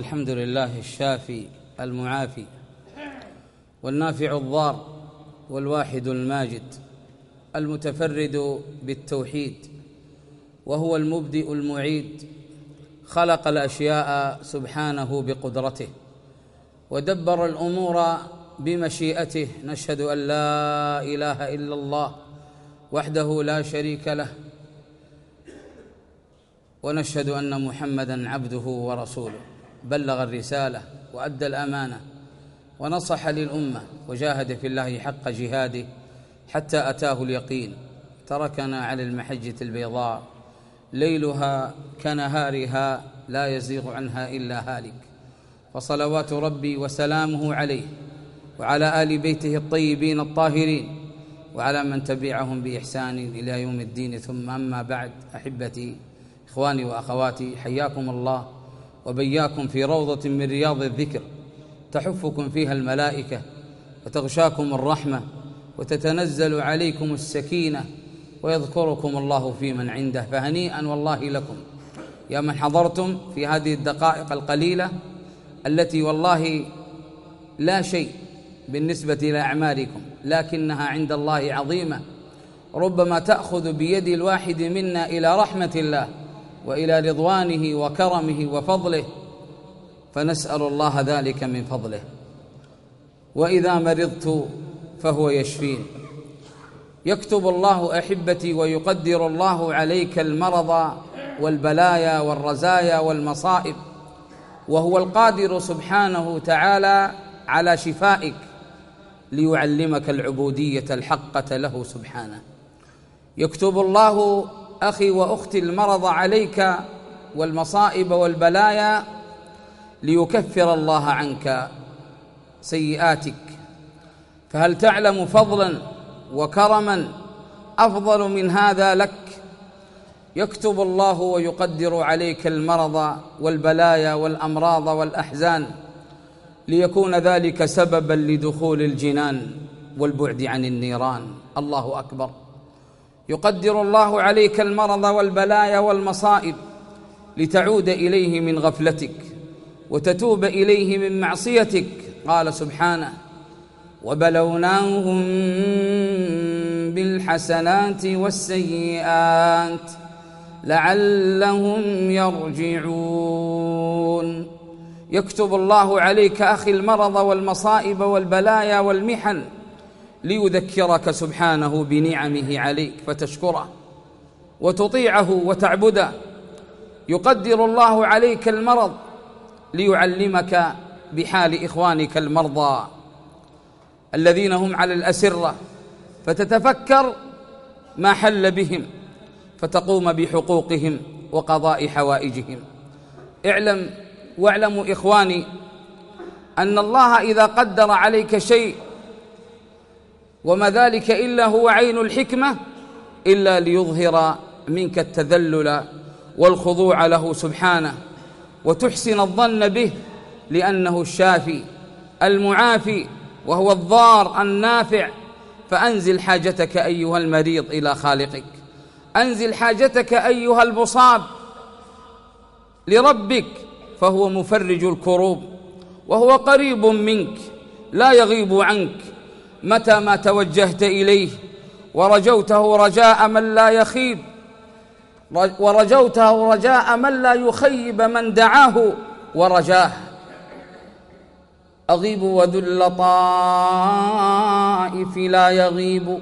الحمد لله الشافي المعافي والنافع الضار والواحد الماجد المتفرد بالتوحيد، وهو المبدئ المعيد. خلق الأشياء سبحانه بقدرته ودبر الأمور بمشيئته. نشهد أن لا إله إلا الله وحده لا شريك له، ونشهد أن محمدًا عبده ورسوله. بلغ الرسالة وأدى الأمانة ونصح للأمة وجاهد في الله حق جهاده حتى أتاه اليقين. تركنا على المحجة البيضاء ليلها كنهارها لا يزيغ عنها إلا هالك، فصلوات ربي وسلامه عليه وعلى آل بيته الطيبين الطاهرين وعلى من تبعهم بإحسان إلى يوم الدين. ثم أما بعد، أحبتي إخواني وأخواتي، حياكم الله وبياكم في روضة من رياض الذكر تحفكم فيها الملائكة وتغشاكم الرحمة وتتنزل عليكم السكينة ويذكركم الله في من عنده. فهنيئا والله لكم يا من حضرتم في هذه الدقائق القليلة التي والله لا شيء بالنسبة إلى أعمالكم، لكنها عند الله عظيمة. ربما تأخذ بيد الواحد منا إلى رحمة الله وإلى رضوانه وكرمه وفضله، فنسأل الله ذلك من فضله. وإذا مرضت فهو يشفين. يكتب الله أحبتي ويقدر الله عليك المرض والبلايا والرزايا والمصائب، وهو القادر سبحانه تعالى على شفائك ليعلمك العبودية الحقة له سبحانه. يكتب الله أخي وأختي المرض عليك والمصائب والبلايا ليكفر الله عنك سيئاتك. فهل تعلم فضلا وكرما أفضل من هذا لك؟ يكتب الله ويقدر عليك المرض والبلايا والأمراض والأحزان ليكون ذلك سببا لدخول الجنان والبعد عن النيران. الله أكبر. يقدر الله عليك المرض والبلايا والمصائب لتعود إليه من غفلتك وتتوب إليه من معصيتك. قال سبحانه: وبلوناهم بالحسنات والسيئات لعلهم يرجعون. يكتب الله عليك أخي المرض والمصائب والبلايا والمحن ليذكرك سبحانه بنعمه عليك فتشكره وتطيعه وتعبده. يقدر الله عليك المرض ليعلمك بحال إخوانك المرضى الذين هم على الأسرة، فتتفكر ما حل بهم فتقوم بحقوقهم وقضاء حوائجهم. واعلموا إخواني أن الله إذا قدر عليك شيء وما ذلك إلا هو عين الحكمة إلا ليظهر منك التذلل والخضوع له سبحانه وتحسن الظن به، لأنه الشافي المعافي وهو الضار النافع. فأنزل حاجتك أيها المريض إلى خالقك، أنزل حاجتك أيها المصاب لربك، فهو مفرج الكروب وهو قريب منك لا يغيب عنك متى ما توجهت إليه ورجوته رجاء من لا يخيب، ورجوته رجاء من لا يخيب من دعاه ورجاه. أغيب وذل طائف لا يغيب،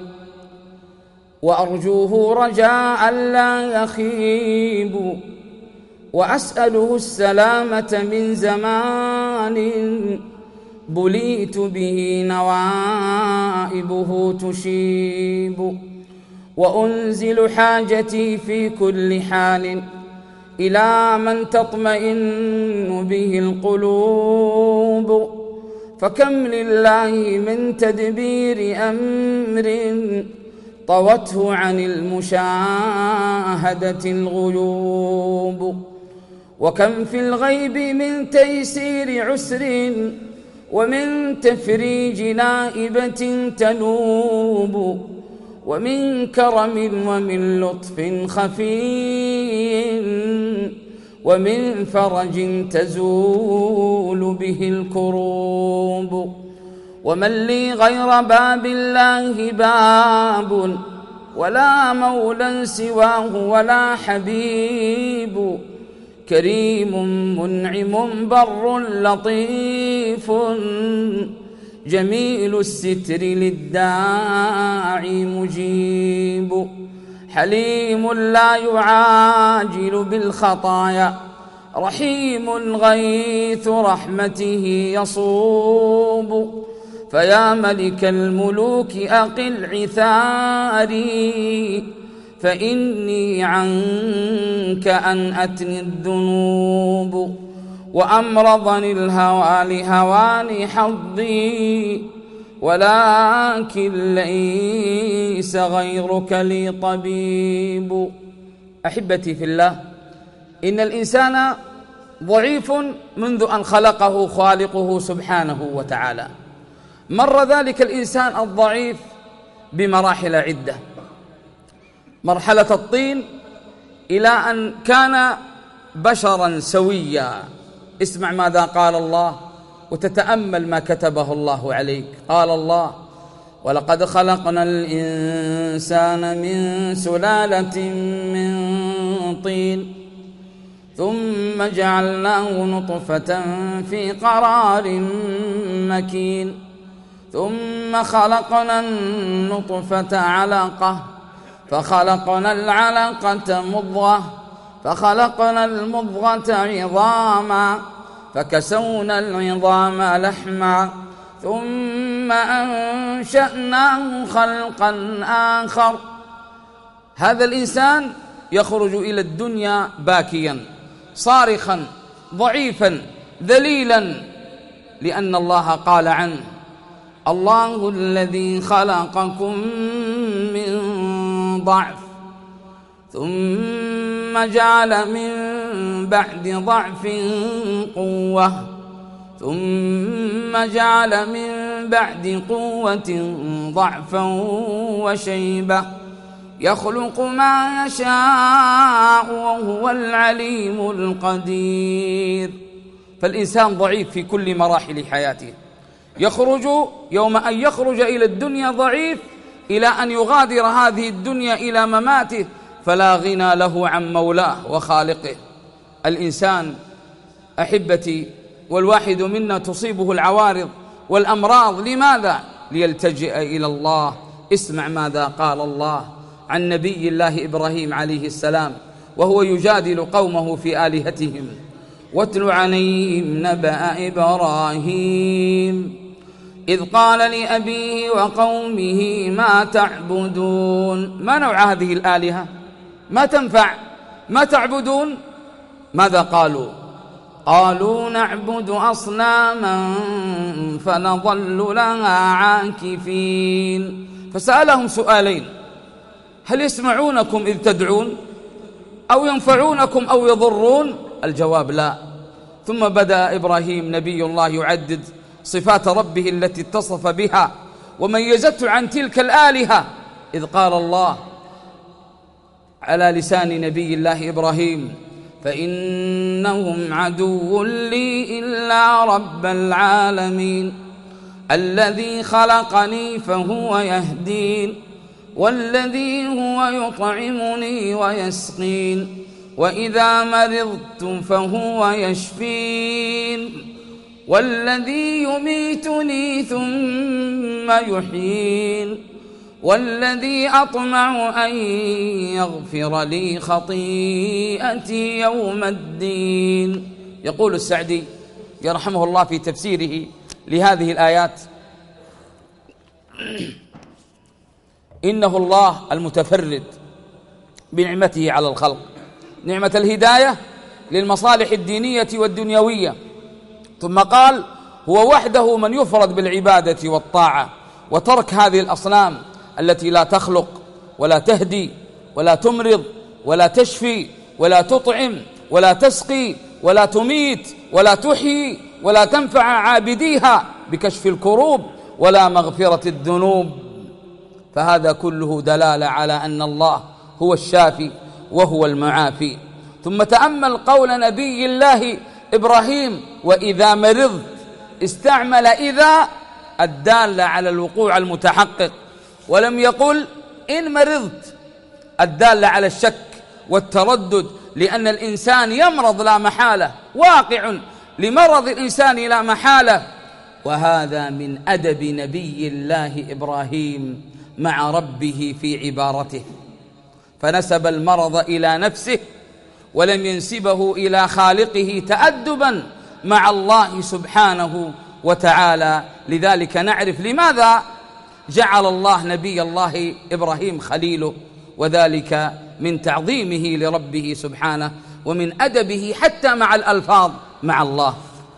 وأرجوه رجاء لا يخيب، وأسأله السلامة من زمان بليت به نوائبه تشيب. وأنزل حاجتي في كل حال إلى من تطمئن به القلوب، فكم لله من تدبير أمر طوته عن المشاهدة الغيوب، وكم في الغيب من تيسير عسر ومن تفريج نائبة تنوب، ومن كرم ومن لطف خفي ومن فرج تزول به الكروب. ومن لي غير باب الله باب، ولا مولى سواه ولا حبيب. كريم منعم بر لطيف، جميل الستر للداعي مجيب. حليم لا يعاجل بالخطايا، رحيم غيث رحمته يصوب. فيا ملك الملوك أقل عثاري، فإني عنك أن أتني الذنوب. وأمرضني الهوى لهواني حظي، ولكن ليس غيرك لي طبيب. أحبتي في الله، إن الإنسان ضعيف منذ أن خلقه خالقه سبحانه وتعالى. مر ذلك الإنسان الضعيف بمراحل عدة: مرحلة الطين إلى أن كان بشرا سويا. اسمع ماذا قال الله وتتأمل ما كتبه الله عليك. قال الله: ولقد خلقنا الإنسان من سلالة من طين، ثم جعلناه نطفة في قرار مكين، ثم خلقنا النطفة علقة، فخلقنا العلقة مضغة، فخلقنا المضغة عظاما، فكسونا العظام لحما، ثم أنشأناه خلقا آخر. هذا الإنسان يخرج إلى الدنيا باكيا صارخا ضعيفا ذليلا، لأن الله قال عنه: الله الذي خلقكم من ضعف ثم جعل من بعد ضعف قوة، ثم جعل من بعد قوة ضعفا وشيبة، يخلق ما يشاء وهو العليم القدير. فالإنسان ضعيف في كل مراحل حياته، يخرج يوم أن يخرج إلى الدنيا ضعيف، إلى أن يغادر هذه الدنيا إلى مماته فلا غنى له عن مولاه وخالقه. الإنسان أحبتي والواحد منا تصيبه العوارض والأمراض، لماذا؟ ليلتجئ إلى الله. اسمع ماذا قال الله عن نبي الله إبراهيم عليه السلام وهو يجادل قومه في آلهتهم: واتل عليهم نبأ إبراهيم إذ قال لأبيه وقومه ما تعبدون. ما نوع هذه الآلهة؟ ما تنفع، ما تعبدون. ماذا قالوا؟ قالوا نعبد أصناما فنظل لها عاكفين. فسألهم سؤالين: هل يسمعونكم إذ تدعون، أو ينفعونكم أو يضرون؟ الجواب لا. ثم بدأ إبراهيم نبي الله يعدد صفات ربه التي اتصف بها وميزته عن تلك الآلهة، إذ قال الله على لسان نبي الله إبراهيم: فإنهم عدو لي إلا رب العالمين، الذي خلقني فهو يهدين، والذي هو يطعمني ويسقين، وإذا مرضت فهو يشفين، والذي يميتني ثم يحيين، والذي أطمع أن يغفر لي خطيئتي يوم الدين. يقول السعدي يرحمه الله في تفسيره لهذه الآيات: إنه الله المتفرد بنعمته على الخلق، نعمة الهداية للمصالح الدينية والدنيوية. ثم قال: هو وحده من يفرد بالعبادة والطاعة، وترك هذه الأصنام التي لا تخلق ولا تهدي ولا تمرض ولا تشفي ولا تطعم ولا تسقي ولا تميت ولا تحيي ولا تنفع عابديها بكشف الكروب ولا مغفرة الذنوب. فهذا كله دلالة على أن الله هو الشافي وهو المعافي. ثم تأمل قول نبي الله إبراهيم: وإذا مرضت، استعمل إذا الدالة على الوقوع المتحقق، ولم يقل إن مرضت الدالة على الشك والتردد، لأن الإنسان يمرض لا محالة، واقع لمرض الإنسان لا محالة. وهذا من أدب نبي الله إبراهيم مع ربه في عبارته، فنسب المرض إلى نفسه ولم ينسبه إلى خالقه تأدبا مع الله سبحانه وتعالى. لذلك نعرف لماذا جعل الله نبي الله إبراهيم خليله، وذلك من تعظيمه لربه سبحانه ومن أدبه حتى مع الألفاظ مع الله.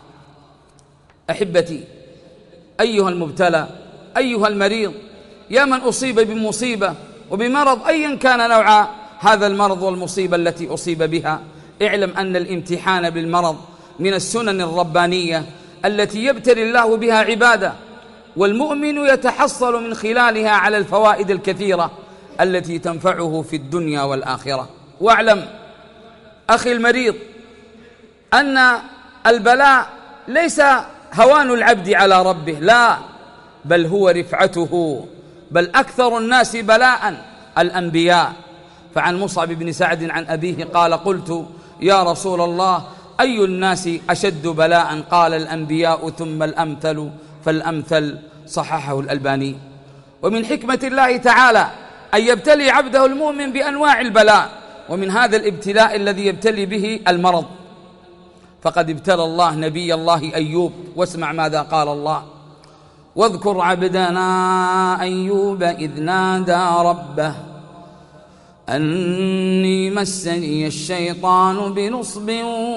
أحبتي، أيها المبتلى، أيها المريض، يا من أصيب بمصيبة وبمرض أيا كان نوع هذا المرض والمصيبة التي أصيب بها، اعلم أن الامتحان بالمرض من السنن الربانية التي يبتلي الله بها عباده، والمؤمن يتحصل من خلالها على الفوائد الكثيرة التي تنفعه في الدنيا والآخرة. واعلم أخي المريض أن البلاء ليس هوان العبد على ربه، لا، بل هو رفعته، بل أكثر الناس بلاء الأنبياء. فعن مصعب بن سعد عن أبيه قال: قلت يا رسول الله أي الناس أشد بلاء؟ قال: الأنبياء ثم الأمثل فالأمثل. صححه الألباني. ومن حكمة الله تعالى أن يبتلي عبده المؤمن بأنواع البلاء، ومن هذا الابتلاء الذي يبتلي به المرض، فقد ابتلى الله نبي الله أيوب، واسمع ماذا قال الله: واذكر عبدنا أيوب إذ نادى ربه أني مسني الشيطان بنصب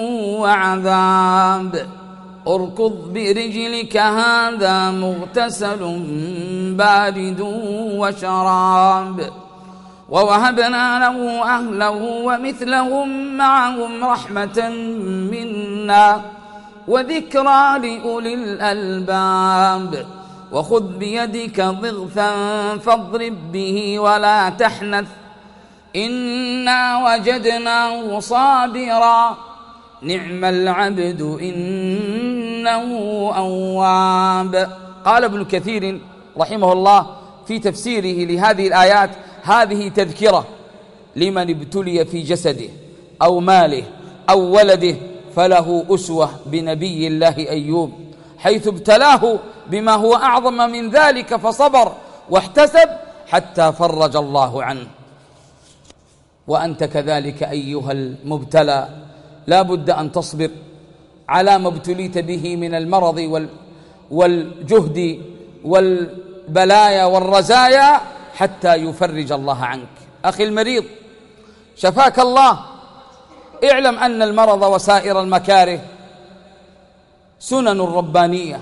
وعذاب اركض برجلك هذا مغتسل بارد وشراب ووهبنا له أهله ومثلهم معهم رحمة منا وذكرى لأولي الألباب وخذ بيدك ضغثا فاضرب به ولا تحنث إنا وجدناه صابرا نعم العبد إنه أواب. قال ابن كثير رحمه الله في تفسيره لهذه الآيات: هذه تذكرة لمن ابتلي في جسده أو ماله أو ولده، فله أسوة بنبي الله أيوب، حيث ابتلاه بما هو أعظم من ذلك فصبر واحتسب حتى فرج الله عنه. وأنت كذلك أيها المبتلى لا بد أن تصبر على ما ابتليت به من المرض والجهد والبلايا والرزايا حتى يفرج الله عنك. أخي المريض، شفاك الله، اعلم أن المرض وسائر المكاره سنن ربانية،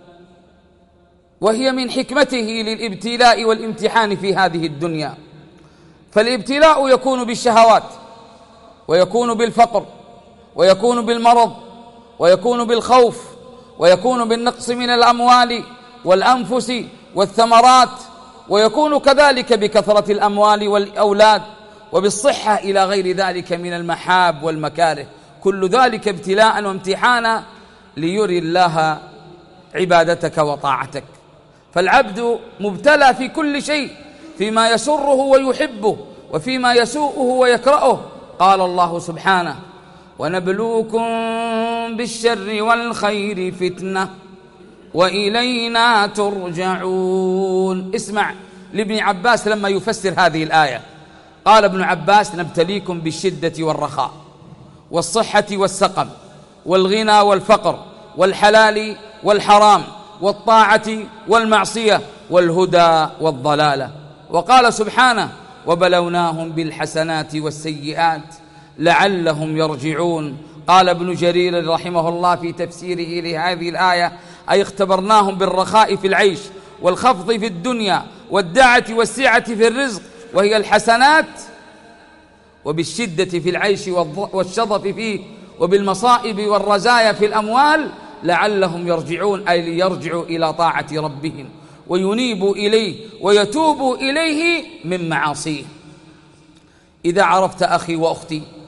وهي من حكمته للابتلاء والامتحان في هذه الدنيا. فالابتلاء يكون بالشهوات، ويكون بالفقر، ويكون بالمرض، ويكون بالخوف، ويكون بالنقص من الأموال والأنفس والثمرات، ويكون كذلك بكثرة الأموال والأولاد، وبالصحة إلى غير ذلك من المحاب والمكاره. كل ذلك ابتلاء وامتحانا ليري الله عبادتك وطاعتك. فالعبد مبتلى في كل شيء، فيما يسره ويحبه وفيما يسوءه ويكرهه. قال الله سبحانه: ونبلوكم بالشر والخير فتنة وإلينا ترجعون. اسمع لابن عباس لما يفسر هذه الآية، قال ابن عباس: نبتليكم بالشدة والرخاء والصحة والسقم والغنى والفقر والحلال والحرام والطاعة والمعصية والهدى والضلالة. وقال سبحانه: وبلوناهم بالحسنات والسيئات لعلهم يرجعون. قال ابن جرير رحمه الله في تفسيره لهذه الآية: أي اختبرناهم بالرخاء في العيش والخفض في الدنيا والدعة والسعة في الرزق وهي الحسنات، وبالشدة في العيش والشظف فيه، وبالمصائب والرزايا في الأموال لعلهم يرجعون، أي ليرجعوا إلى طاعة ربهم وينيبوا إليه ويتوبوا إليه من معاصيه. إذا عرفت أخي وأختي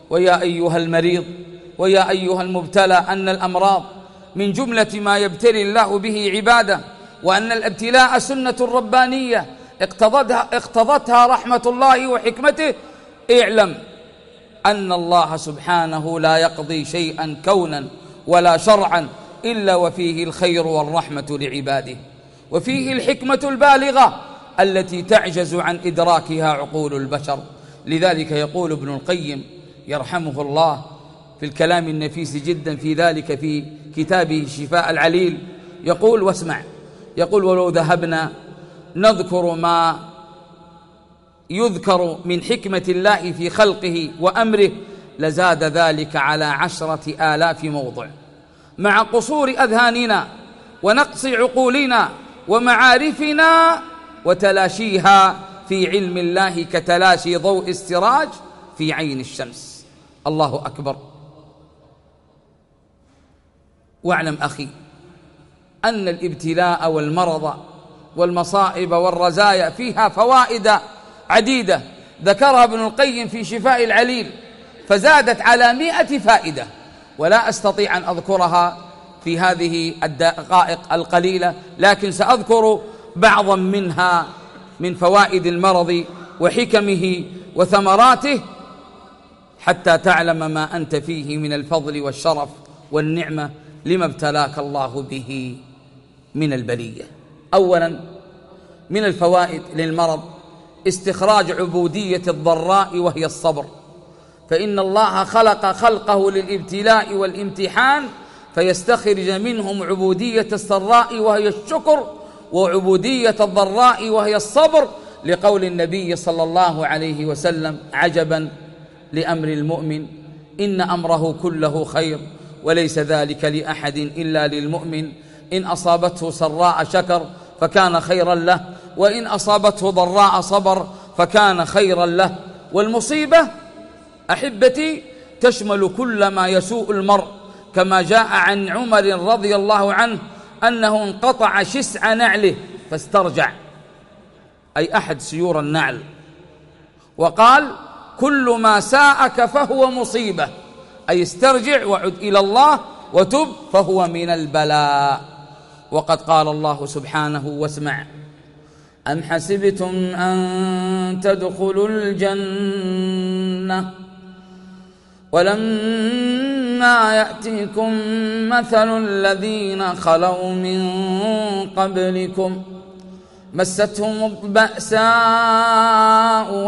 ويا أيها المريض ويا أيها المبتلى أن الأمراض من جملة ما يبتلي الله به عباده، وأن الابتلاء سنة ربانية اقتضتها رحمة الله وحكمته. اعلم أن الله سبحانه لا يقضي شيئا كونا ولا شرعا إلا وفيه الخير والرحمة لعباده، وفيه الحكمة البالغة التي تعجز عن إدراكها عقول البشر. لذلك يقول ابن القيم يرحمه الله في الكلام النفيس جدا في ذلك في كتابه شفاء العليل، يقول واسمع، يقول: ولو ذهبنا نذكر ما يذكر من حكمة الله في خلقه وأمره لزاد ذلك على 10,000 موضع، مع قصور أذهاننا ونقص عقولنا ومعارفنا وتلاشيها في علم الله كتلاشي ضوء السراج في عين الشمس. الله أكبر. واعلم أخي أن الابتلاء والمرض والمصائب والرزايا فيها فوائد عديدة ذكرها ابن القيم في شفاء العليل، فزادت على 100 فائدة، ولا أستطيع أن أذكرها في هذه الدقائق القليلة، لكن سأذكر بعضا منها من فوائد المرض وحكمه وثمراته حتى تعلم ما أنت فيه من الفضل والشرف والنعمة لما ابتلاك الله به من البلية. أولا من الفوائد للمرض استخراج عبودية الضراء وهي الصبر، فإن الله خلق خلقه للابتلاء والامتحان فيستخرج منهم عبودية السراء وهي الشكر، وعبودية الضراء وهي الصبر، لقول النبي صلى الله عليه وسلم: عجبا لأمر المؤمن إن أمره كله خير وليس ذلك لأحد إلا للمؤمن، إن أصابته سراء شكر فكان خيرا له، وإن أصابته ضراء صبر فكان خيرا له. والمصيبة أحبتي تشمل كل ما يسوء المرء، كما جاء عن عمر رضي الله عنه أنه انقطع شسع نعله فاسترجع، أي أحد سيور النعل، وقال: كل ما ساءك فهو مصيبة، أي استرجع وعد إلى الله وتب فهو من البلاء. وقد قال الله سبحانه واسمع: أم حسبتم أن تدخلوا الجنة ولما يأتيكم مثل الذين خلوا من قبلكم مستهم البأساء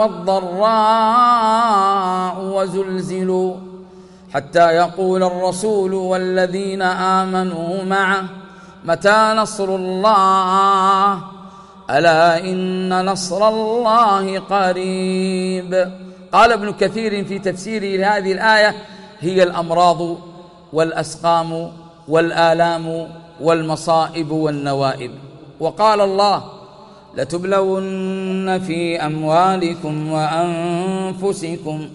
والضراء وزلزلوا حتى يقول الرسول والذين آمنوا معه متى نصر الله ألا إن نصر الله قريب. قال ابن كثير في تفسيره لهذه الآية: هي الأمراض والأسقام والآلام والمصائب والنوائب. وقال الله: لتبلون في أموالكم وأنفسكم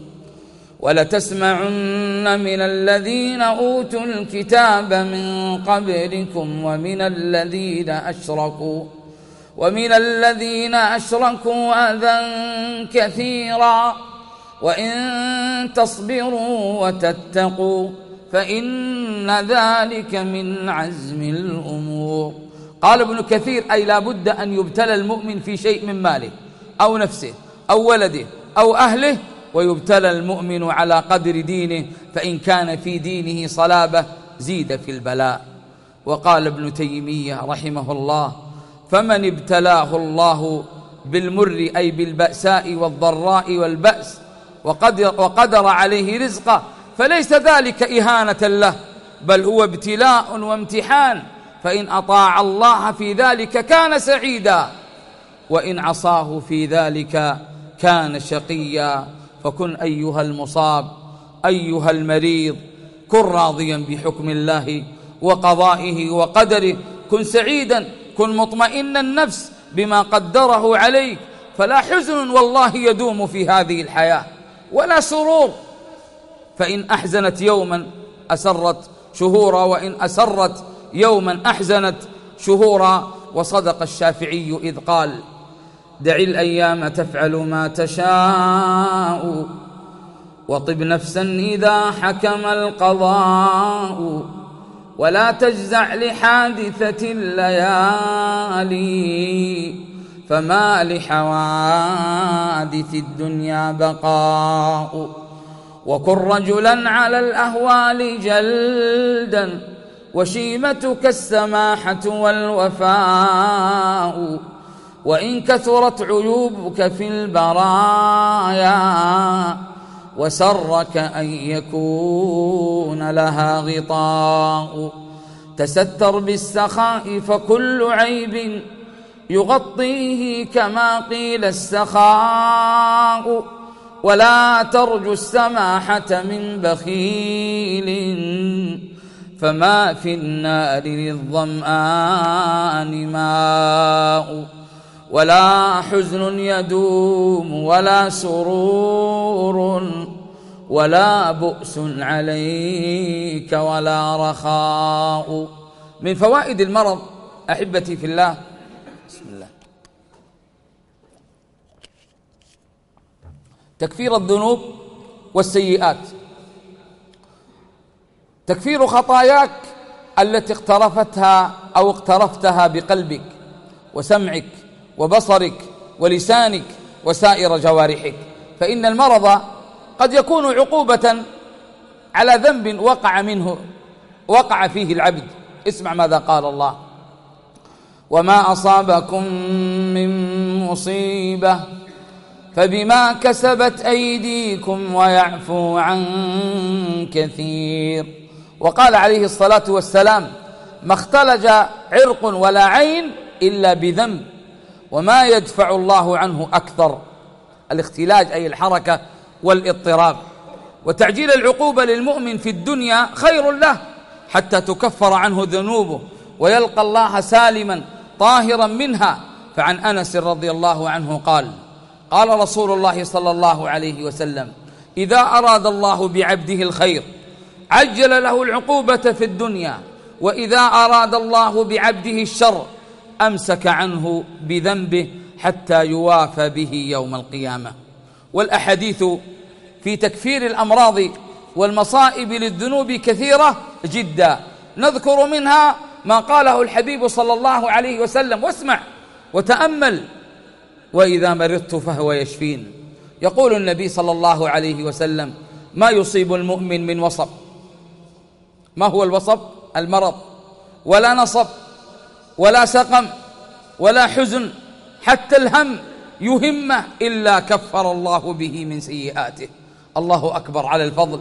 ولتسمعن من الذين أوتوا الكتاب من قبلكم ومن الذين أشركوا أذى كثيرا وإن تصبروا وتتقوا فإن ذلك من عزم الأمور. قال ابن كثير: أي لا بد أن يبتلى المؤمن في شيء من ماله أو نفسه أو ولده أو أهله، ويبتلى المؤمن على قدر دينه، فإن كان في دينه صلابة زيد في البلاء. وقال ابن تيمية رحمه الله: فمن ابتلاه الله بالمر أي بالبأساء والضراء والبأس وقدر عليه رزقه فليس ذلك إهانة له، بل هو ابتلاء وامتحان، فإن أطاع الله في ذلك كان سعيدا، وإن عصاه في ذلك كان شقيا. فكن أيها المصاب أيها المريض كن راضيا بحكم الله وقضائه وقدره، كن سعيدا، كن مطمئن النفس بما قدره عليك، فلا حزن والله يدوم في هذه الحياة ولا سرور، فإن أحزنت يوما أسرت شهورا، وإن أسرت يوما أحزنت شهورا. وصدق الشافعي إذ قال: دع الأيام تفعل ما تشاء وطب نفسا إذا حكم القضاء ولا تجزع لحادثة الليالي فما لحوادث الدنيا بقاء وكن رجلا على الأهوال جلدا وشيمتك السماحة والوفاء وإن كثرت عيوبك في البرايا وسرك أن يكون لها غطاء تستر بالسخاء فكل عيب يغطيه كما قيل السخاء ولا ترجو السماحة من بخيل فما في النار للظمآن ماء ولا حزن يدوم ولا سرور ولا بؤس عليك ولا رخاء. من فوائد المرض أحبتي في الله، بسم الله، تكفير الذنوب والسيئات، تكفير خطاياك التي اقترفتها أو اقترفتها بقلبك وسمعك وبصرك ولسانك وسائر جوارحك، فإن المرض قد يكون عقوبة على ذنب وقع فيه العبد. اسمع ماذا قال الله: وما أصابكم من مصيبة فبما كسبت أيديكم ويعفو عن كثير. وقال عليه الصلاة والسلام: ما اختلج عرق ولا عين إلا بذنب وما يدفع الله عنه أكثر. الاختلاج أي الحركة والاضطراب. وتعجيل العقوبة للمؤمن في الدنيا خير له حتى تكفر عنه ذنوبه ويلقى الله سالما طاهرا منها. فعن أنس رضي الله عنه قال: قال رسول الله صلى الله عليه وسلم: إذا أراد الله بعبده الخير عجل له العقوبة في الدنيا، وإذا أراد الله بعبده الشر أمسك عنه بذنبه حتى يوافى به يوم القيامة. والأحاديث في تكفير الأمراض والمصائب للذنوب كثيرة جدا، نذكر منها ما قاله الحبيب صلى الله عليه وسلم، واسمع وتأمل: وإذا مرضت فهو يشفين. يقول النبي صلى الله عليه وسلم: ما يصيب المؤمن من وصب. ما هو الوصب؟ المرض، ولا نصب ولا سقم ولا حزن حتى الهم يهمه إلا كفر الله به من سيئاته. الله أكبر على الفضل.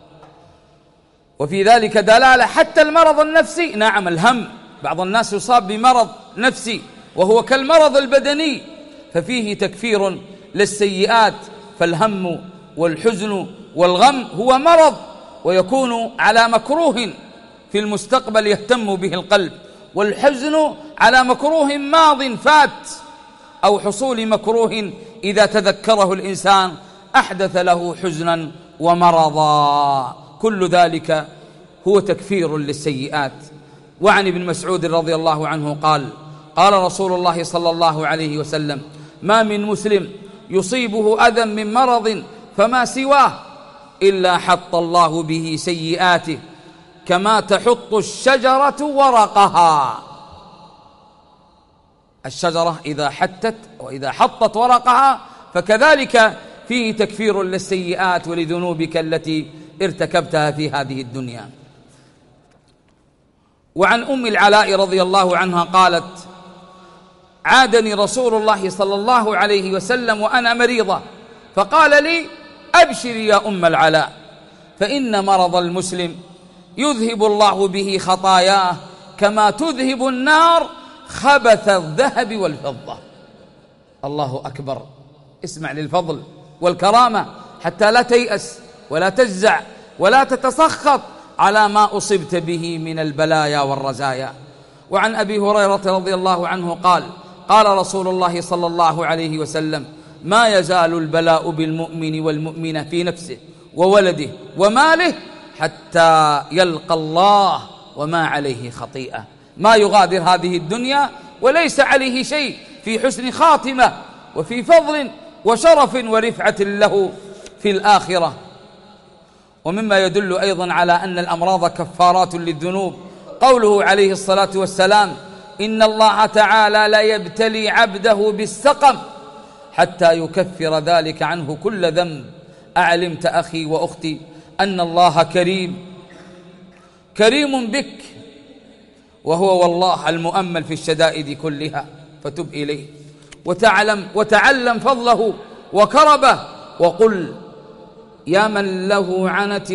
وفي ذلك دلالة حتى المرض النفسي. نعم، الهم، بعض الناس يصاب بمرض نفسي وهو كالمرض البدني، ففيه تكفير للسيئات. فالهم والحزن والغم هو مرض ويكون على مكروه في المستقبل يهتم به القلب، والحزن على مكروه ماض فات أو حصول مكروه إذا تذكره الإنسان أحدث له حزنا ومرضا. كل ذلك هو تكفير للسيئات. وعن ابن مسعود رضي الله عنه قال: قال رسول الله صلى الله عليه وسلم: ما من مسلم يصيبه أذى من مرض فما سواه إلا حط الله به سيئاته كما تحط الشجرة ورقها. الشجرة إذا حتت وإذا حطت ورقها فكذلك فيه تكفير للسيئات ولذنوبك التي ارتكبتها في هذه الدنيا. وعن أم العلاء رضي الله عنها قالت: عادني رسول الله صلى الله عليه وسلم وأنا مريضة فقال لي: أبشري يا أم العلاء، فإن مرض المسلم يذهب الله به خطاياه كما تذهب النار خبث الذهب والفضة. الله أكبر. اسمع للفضل والكرامة حتى لا تيأس ولا تجزع ولا تتسخط على ما أصبت به من البلايا والرزايا. وعن أبي هريرة رضي الله عنه قال: قال رسول الله صلى الله عليه وسلم: ما يزال البلاء بالمؤمن والمؤمنة في نفسه وولده وماله حتى يلقى الله وما عليه خطيئة. ما يغادر هذه الدنيا وليس عليه شيء في حسن خاتمة وفي فضل وشرف ورفعة له في الآخرة. ومما يدل أيضا على أن الأمراض كفارات للذنوب قوله عليه الصلاة والسلام: إن الله تعالى لا يبتلي عبده بالسقم حتى يكفر ذلك عنه كل ذنب. أعلمت أخي وأختي أن الله كريم بك، وهو والله المؤمل في الشدائد كلها، فتب إليه وتعلم فضله وكربه، وقل: يا من له عنت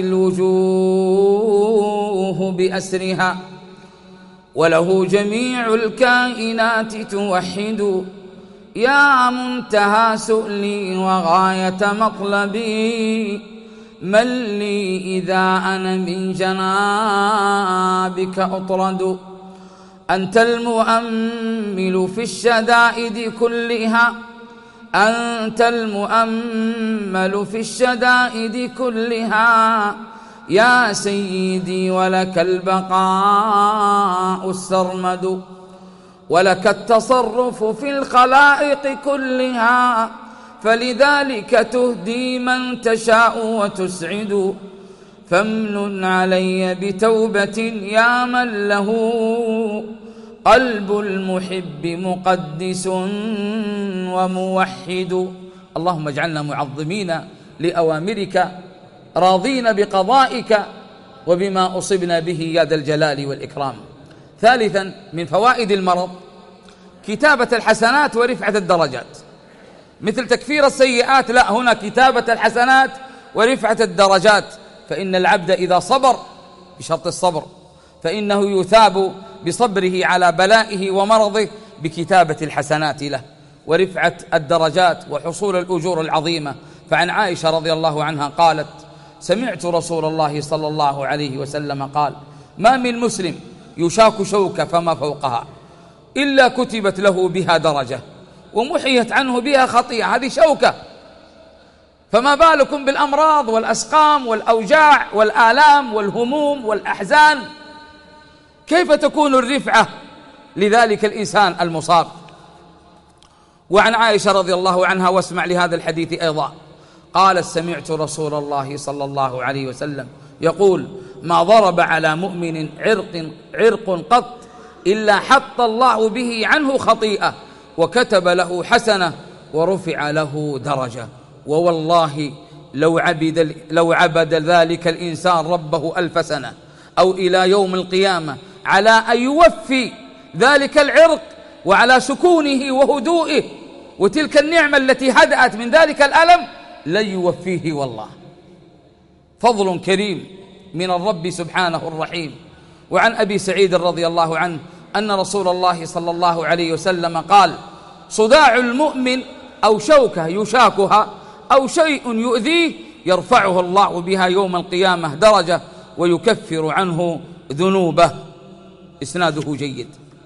الوجوه بأسرها وله جميع الكائنات توحد، يا منتهى سؤلي وغاية مطلبي، من لي إذا أنا من جنابك أطرد. أنت المؤمل في الشدائد كلها، أنت المؤمل في الشدائد كلها، يا سيدي ولك البقاء السرمد، ولك التصرف في الخلائق كلها، فلذلك تهدي من تشاء وتسعد. فامنن علي بتوبة يا من له قلب المحب مقدس وموحد. اللهم اجعلنا معظمين لأوامرك راضين بقضائك وبما أصبنا به يا ذا الجلال والإكرام. ثالثا من فوائد المرض كتابة الحسنات ورفعة الدرجات، مثل تكفير السيئات، لا، هنا كتابة الحسنات ورفعة الدرجات. فإن العبد إذا صبر، بشرط الصبر، فإنه يثاب بصبره على بلائه ومرضه بكتابة الحسنات له ورفعة الدرجات وحصول الأجور العظيمة. فعن عائشة رضي الله عنها قالت: سمعت رسول الله صلى الله عليه وسلم قال: ما من مسلم يشاك شوكة فما فوقها إلا كتبت له بها درجة ومحيت عنه بها خطيئة. هذه شوكة، فما بالكم بالأمراض والأسقام والأوجاع والآلام والهموم والأحزان؟ كيف تكون الرفعة لذلك الإنسان المصاب؟ وعن عائشة رضي الله عنها، واسمع لهذا الحديث أيضا، قالت: سمعت رسول الله صلى الله عليه وسلم يقول: ما ضرب على مؤمن عرق قط إلا حط الله به عنه خطيئة وكتب له حسنة ورفع له درجة. ووالله لو عبد ذلك الإنسان ربه 1000 سنة أو إلى يوم القيامة على أن يوفي ذلك العرق وعلى سكونه وهدوئه وتلك النعمة التي هدأت من ذلك الألم لن يوفيه والله. فضل كريم من الرب سبحانه الرحيم. وعن أبي سعيد رضي الله عنه أن رسول الله صلى الله عليه وسلم قال: صداع المؤمن أو شوكة يشاكها أو شيء يؤذيه يرفعه الله بها يوم القيامة درجة ويكفر عنه ذنوبه. إسناده جيد.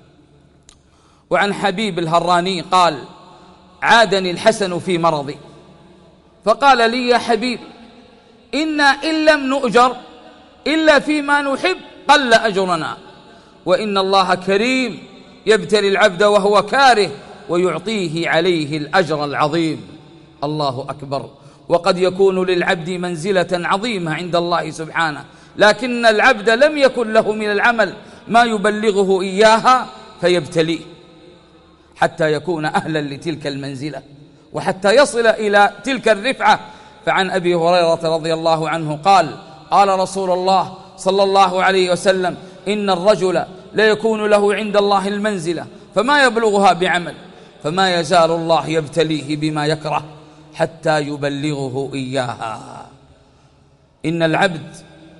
وعن حبيب الهراني قال: عادني الحسن في مرضي فقال لي: يا حبيب، إنا إن لم نؤجر إلا فيما نحب قل أجرنا، وإن الله كريم يبتلي العبد وهو كاره ويعطيه عليه الأجر العظيم. الله أكبر. وقد يكون للعبد منزلة عظيمة عند الله سبحانه، لكن العبد لم يكن له من العمل ما يبلغه إياها فيبتليه حتى يكون أهلا لتلك المنزلة وحتى يصل إلى تلك الرفعة. فعن أبي هريرة رضي الله عنه قال: قال رسول الله صلى الله عليه وسلم: إن الرجل لا يكون له عند الله المنزلة فما يبلغها بعمل، فما يزال الله يبتليه بما يكره حتى يبلغه إياها. إن العبد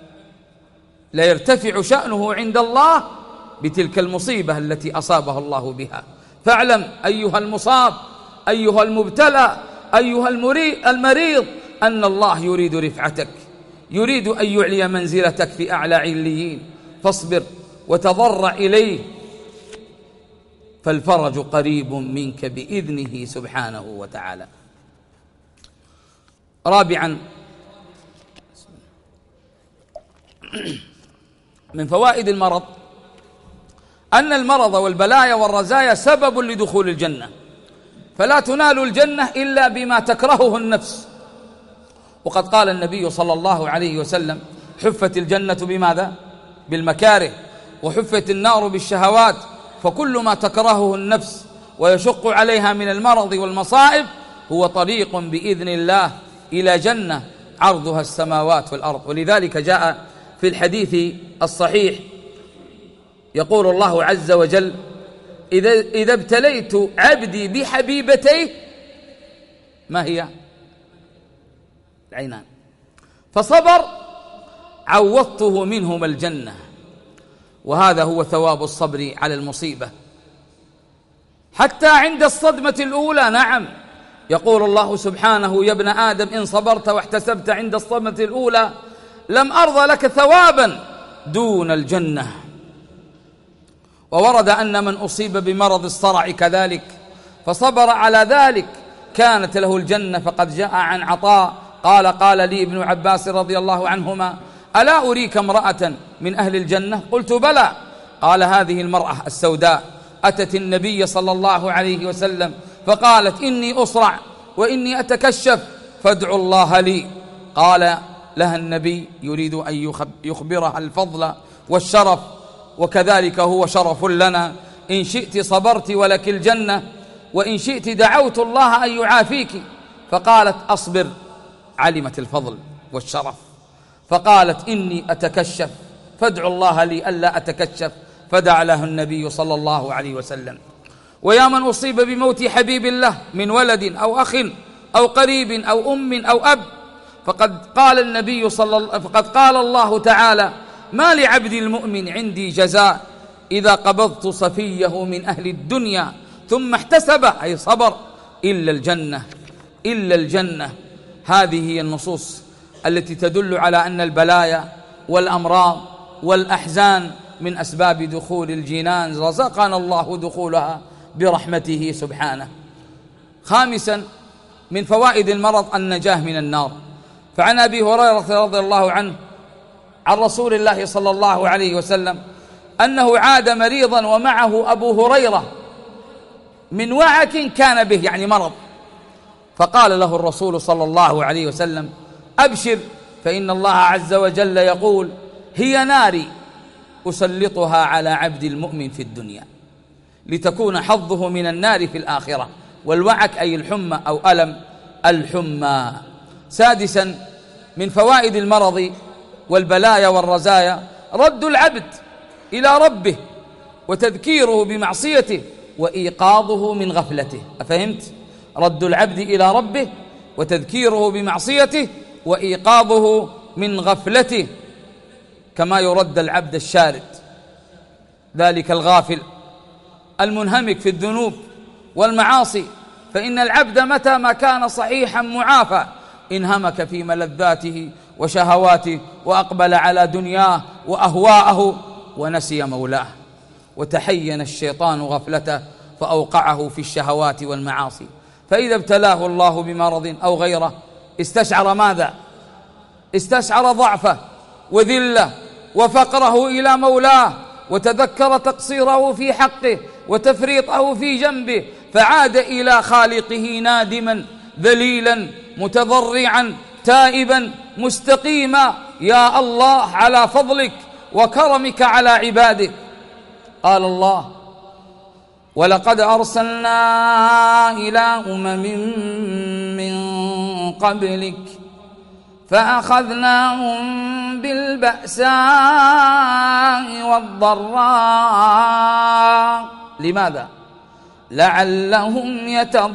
لا يرتفع شأنه عند الله بتلك المصيبة التي أصابه الله بها. فاعلم أيها المصاب، أيها المبتلى، أيها المريض، أن الله يريد رفعتك، يريد أن يعلي منزلتك في أعلى عليين، فاصبر وتضرع إليه فالفرج قريب منك بإذنه سبحانه وتعالى. رابعا من فوائد المرض أن المرض والبلايا والرزايا سبب لدخول الجنة، فلا تنال الجنة إلا بما تكرهه النفس وقد قال النبي صلى الله عليه وسلم: حفت الجنة بماذا؟ بالمكاره، وحفت النار بالشهوات، فكل ما تكرهه النفس ويشق عليها من المرض والمصائب هو طريق بإذن الله إلى جنة عرضها السماوات والأرض. ولذلك جاء في الحديث الصحيح يقول الله عز وجل: إذا ابتليت عبدي بحبيبتيه، ما هي؟ العينان، فصبر عوضته منهما الجنة. وهذا هو ثواب الصبر على المصيبة حتى عند الصدمة الأولى. نعم، يقول الله سبحانه: يا ابن آدم إن صبرت واحتسبت عند الصدمة الأولى لم أرضى لك ثوابا دون الجنة. وورد أن من أصيب بمرض الصرع كذلك فصبر على ذلك كانت له الجنة. فقد جاء عن عطاء قال لي ابن عباس رضي الله عنهما: ألا أريك امرأة من أهل الجنة؟ قلت: بلى. قال: هذه المرأة السوداء أتت النبي صلى الله عليه وسلم فقالت: إني أصرع وإني أتكشف فادعوا الله لي. قال لها النبي يريد أن يخبرها الفضل والشرف، وكذلك هو شرف لنا. إن شئت صبرت ولك الجنة، وإن شئت دعوت الله أن يعافيك. فقالت: أصبر. علمت الفضل والشرف فقالت: إني أتكشف فادعوا الله لي ألا أتكشف، فدعا له النبي صلى الله عليه وسلم. ويا من أصيب بموت حبيب الله من ولد أو أخ أو قريب أو أم أو أب، فقد قال الله تعالى: ما لعبد المؤمن عندي جزاء إذا قبضت صفيه من أهل الدنيا ثم احتسب، أي صبر، إلا الجنة، إلا الجنة. هذه هي النصوص التي تدل على أن البلايا والأمراض والأحزان من أسباب دخول الجنان، رزقنا الله دخولها برحمته سبحانه. خامسا من فوائد المرض النجاة من النار. فعن أبي هريرة رضي الله عنه عن رسول الله صلى الله عليه وسلم أنه عاد مريضا ومعه أبو هريرة من وعك كان به، يعني مرض، فقال له الرسول صلى الله عليه وسلم: أبشر، فإن الله عز وجل يقول: هي ناري أسلطها على عبد المؤمن في الدنيا لتكون حظه من النار في الآخرة. والوعك أي الحمى أو ألم الحمى. سادسا من فوائد المرض والبلايا والرزايا رد العبد إلى ربه وتذكيره بمعصيته وإيقاظه من غفلته. أفهمت؟ رد العبد إلى ربه وتذكيره بمعصيته وإيقاظه من غفلته، كما يرد العبد الشارد، ذلك الغافل المنهمك في الذنوب والمعاصي. فإن العبد متى ما كان صحيحا معافى انهمك في ملذاته وشهواته وأقبل على دنياه وأهواءه ونسي مولاه، وتحين الشيطان غفلته فأوقعه في الشهوات والمعاصي. فإذا ابتلاه الله بمرض أو غيره استشعر ماذا؟ استشعر ضعفه وذله وفقره إلى مولاه، وتذكر تقصيره في حقه وتفريطه في جنبه، فعاد إلى خالقه نادما ذليلا متضرعا تائبا مستقيما: يا الله على فضلك وكرمك على عبادك. قال الله: ولقد أرسلنا إلى أمم من قبلك فأخذناهم بالبأساء والضراء. لماذا؟ لعلهم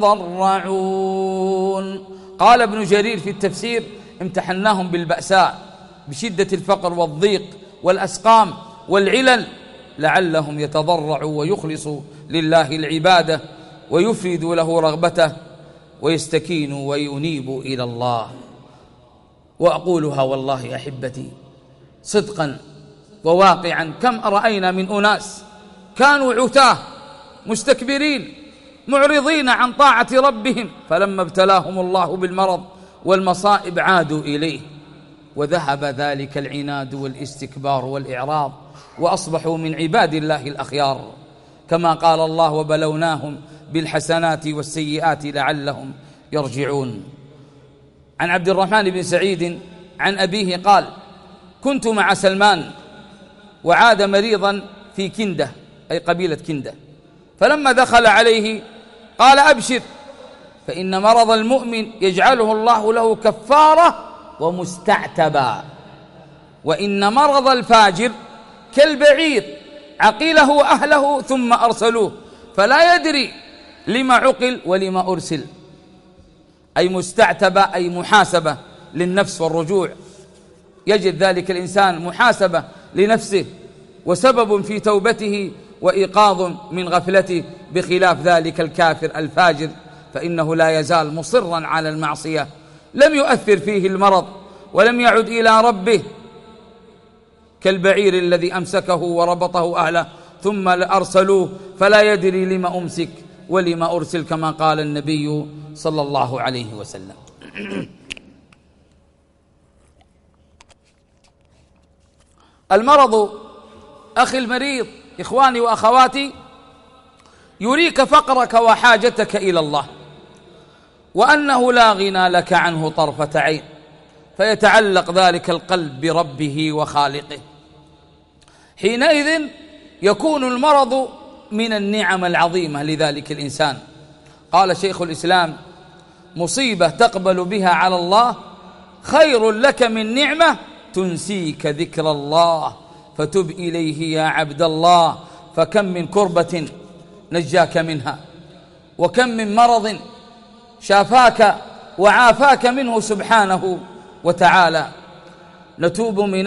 يتضرعون. قال ابن جرير في التفسير: امتحناهم بالبأساء بشدة الفقر والضيق والأسقام والعلل لعلهم يتضرعوا ويخلصوا لله العبادة ويفردوا له رغبته ويستكينوا وينيبوا إلى الله. وأقولها والله أحبتي صدقا وواقعا: كم رأينا من أناس كانوا عتاه مستكبرين معرضين عن طاعة ربهم، فلما ابتلاهم الله بالمرض والمصائب عادوا إليه، وذهب ذلك العناد والاستكبار والإعراض، وأصبحوا من عباد الله الأخيار، كما قال الله: وبلوناهم بالحسنات والسيئات لعلهم يرجعون. عن عبد الرحمن بن سعيد عن أبيه قال: كنت مع سلمان وعاد مريضا في كندة، أي قبيلة كندة، فلما دخل عليه قال: أبشر، فإن مرض المؤمن يجعله الله له كفارة ومستعتبا، وإن مرض الفاجر كالبعير عقله وأهله ثم أرسلوه فلا يدري لما عقل ولما أرسل، أي مستعتبة أي محاسبة للنفس والرجوع، يجد ذلك الإنسان محاسبة لنفسه وسبب في توبته وإيقاظ من غفلته، بخلاف ذلك الكافر الفاجر فإنه لا يزال مصرا على المعصية، لم يؤثر فيه المرض ولم يعد إلى ربه، كالبعير الذي أمسكه وربطه أهله ثم أرسلوه فلا يدري لما أمسك ولما أرسل، كما قال النبي صلى الله عليه وسلم. المرض أخي المريض، إخواني وأخواتي، يريك فقرك وحاجتك إلى الله، وأنه لا غنى لك عنه طرفة عين، فيتعلق ذلك القلب بربه وخالقه. حينئذ يكون المرض من النعم العظيمة لذلك الإنسان. قال شيخ الإسلام: مصيبة تقبل بها على الله خير لك من نعمة تنسيك ذكر الله، فتب إليه يا عبد الله، فكم من كربة نجاك منها، وكم من مرض شافاك وعافاك منه سبحانه وتعالى. نتوب من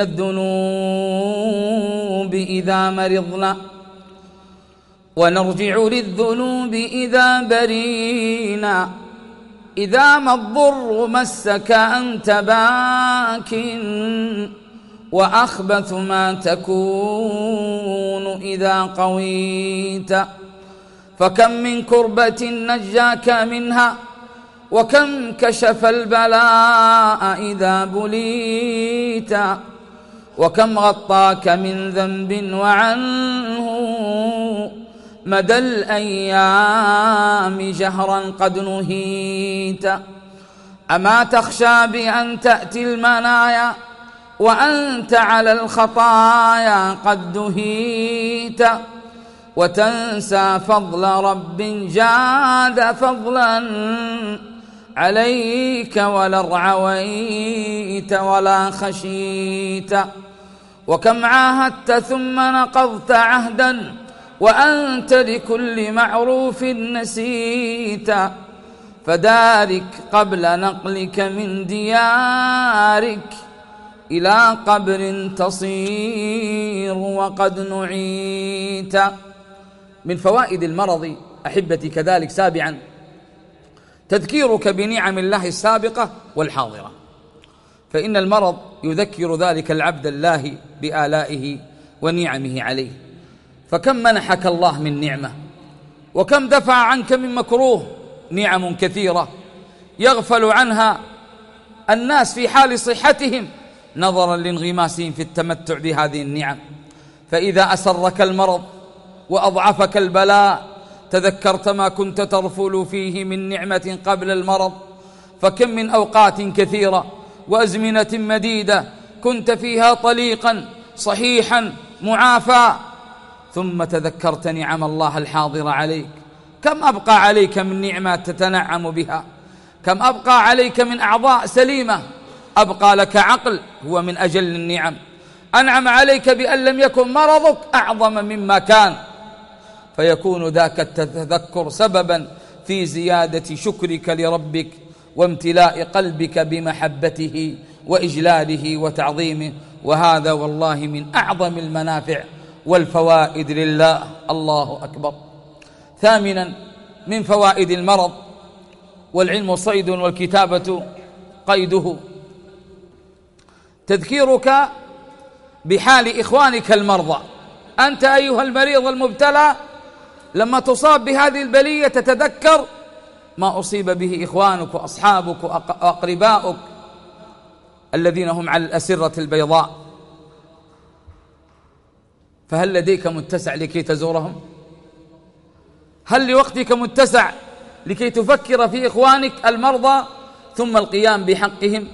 الذنوب إذا مرضنا، ونرجع للذنوب إذا برينا، إذا ما الضر مسك أنت باك، وأخبث ما تكون إذا قويت، فكم من كربة نجاك منها، وكم كشف البلاء إذا بليت، وكم غطاك من ذنب وعنه مدى الأيام جهرا قد نهيت. أما تخشى بأن تأتي المنايا وأنت على الخطايا قد دهيت، وتنسى فضل رب جاد فضلا عليك، ولا ارعويت ولا خشيت. وكم عاهدت ثم نقضت عهدا، وأنت لكل معروف نسيت، فدارك قبل نقلك من ديارك إلى قبر تصير وقد نعيت. من فوائد المرض أحبتي كذلك سابعا تذكيرك بنعم الله السابقة والحاضرة، فإن المرض يذكر ذلك العبد الله بآلائه ونعمه عليه، فكم منحك الله من نعمة، وكم دفع عنك من مكروه، نعم كثيرة يغفل عنها الناس في حال صحتهم نظرا لانغماسهم في التمتع بهذه النعم. فإذا أسرك المرض وأضعفك البلاء تذكرت ما كنت ترفل فيه من نعمة قبل المرض، فكم من أوقات كثيرة وأزمنة مديدة كنت فيها طليقا صحيحا معافى، ثم تذكرت نعم الله الحاضرة عليك. كم أبقى عليك من نعمة تتنعم بها، كم أبقى عليك من أعضاء سليمة، أبقى لك عقل هو من أجل النعم، أنعم عليك بأن لم يكن مرضك أعظم مما كان، فيكون ذاك التذكر سببا في زيادة شكرك لربك وامتلاء قلبك بمحبته وإجلاله وتعظيمه، وهذا والله من أعظم المنافع والفوائد لله. الله أكبر. ثامنا من فوائد المرض: والعلم صيد والكتابة قيده، تذكيرك بحال إخوانك المرضى. أنت أيها المريض المبتلى لما تصاب بهذه البلية تتذكر ما أصيب به إخوانك وأصحابك وأقرباؤك الذين هم على الأسرة البيضاء، فهل لديك متسع لكي تزورهم؟ هل لوقتك متسع لكي تفكر في إخوانك المرضى ثم القيام بحقهم،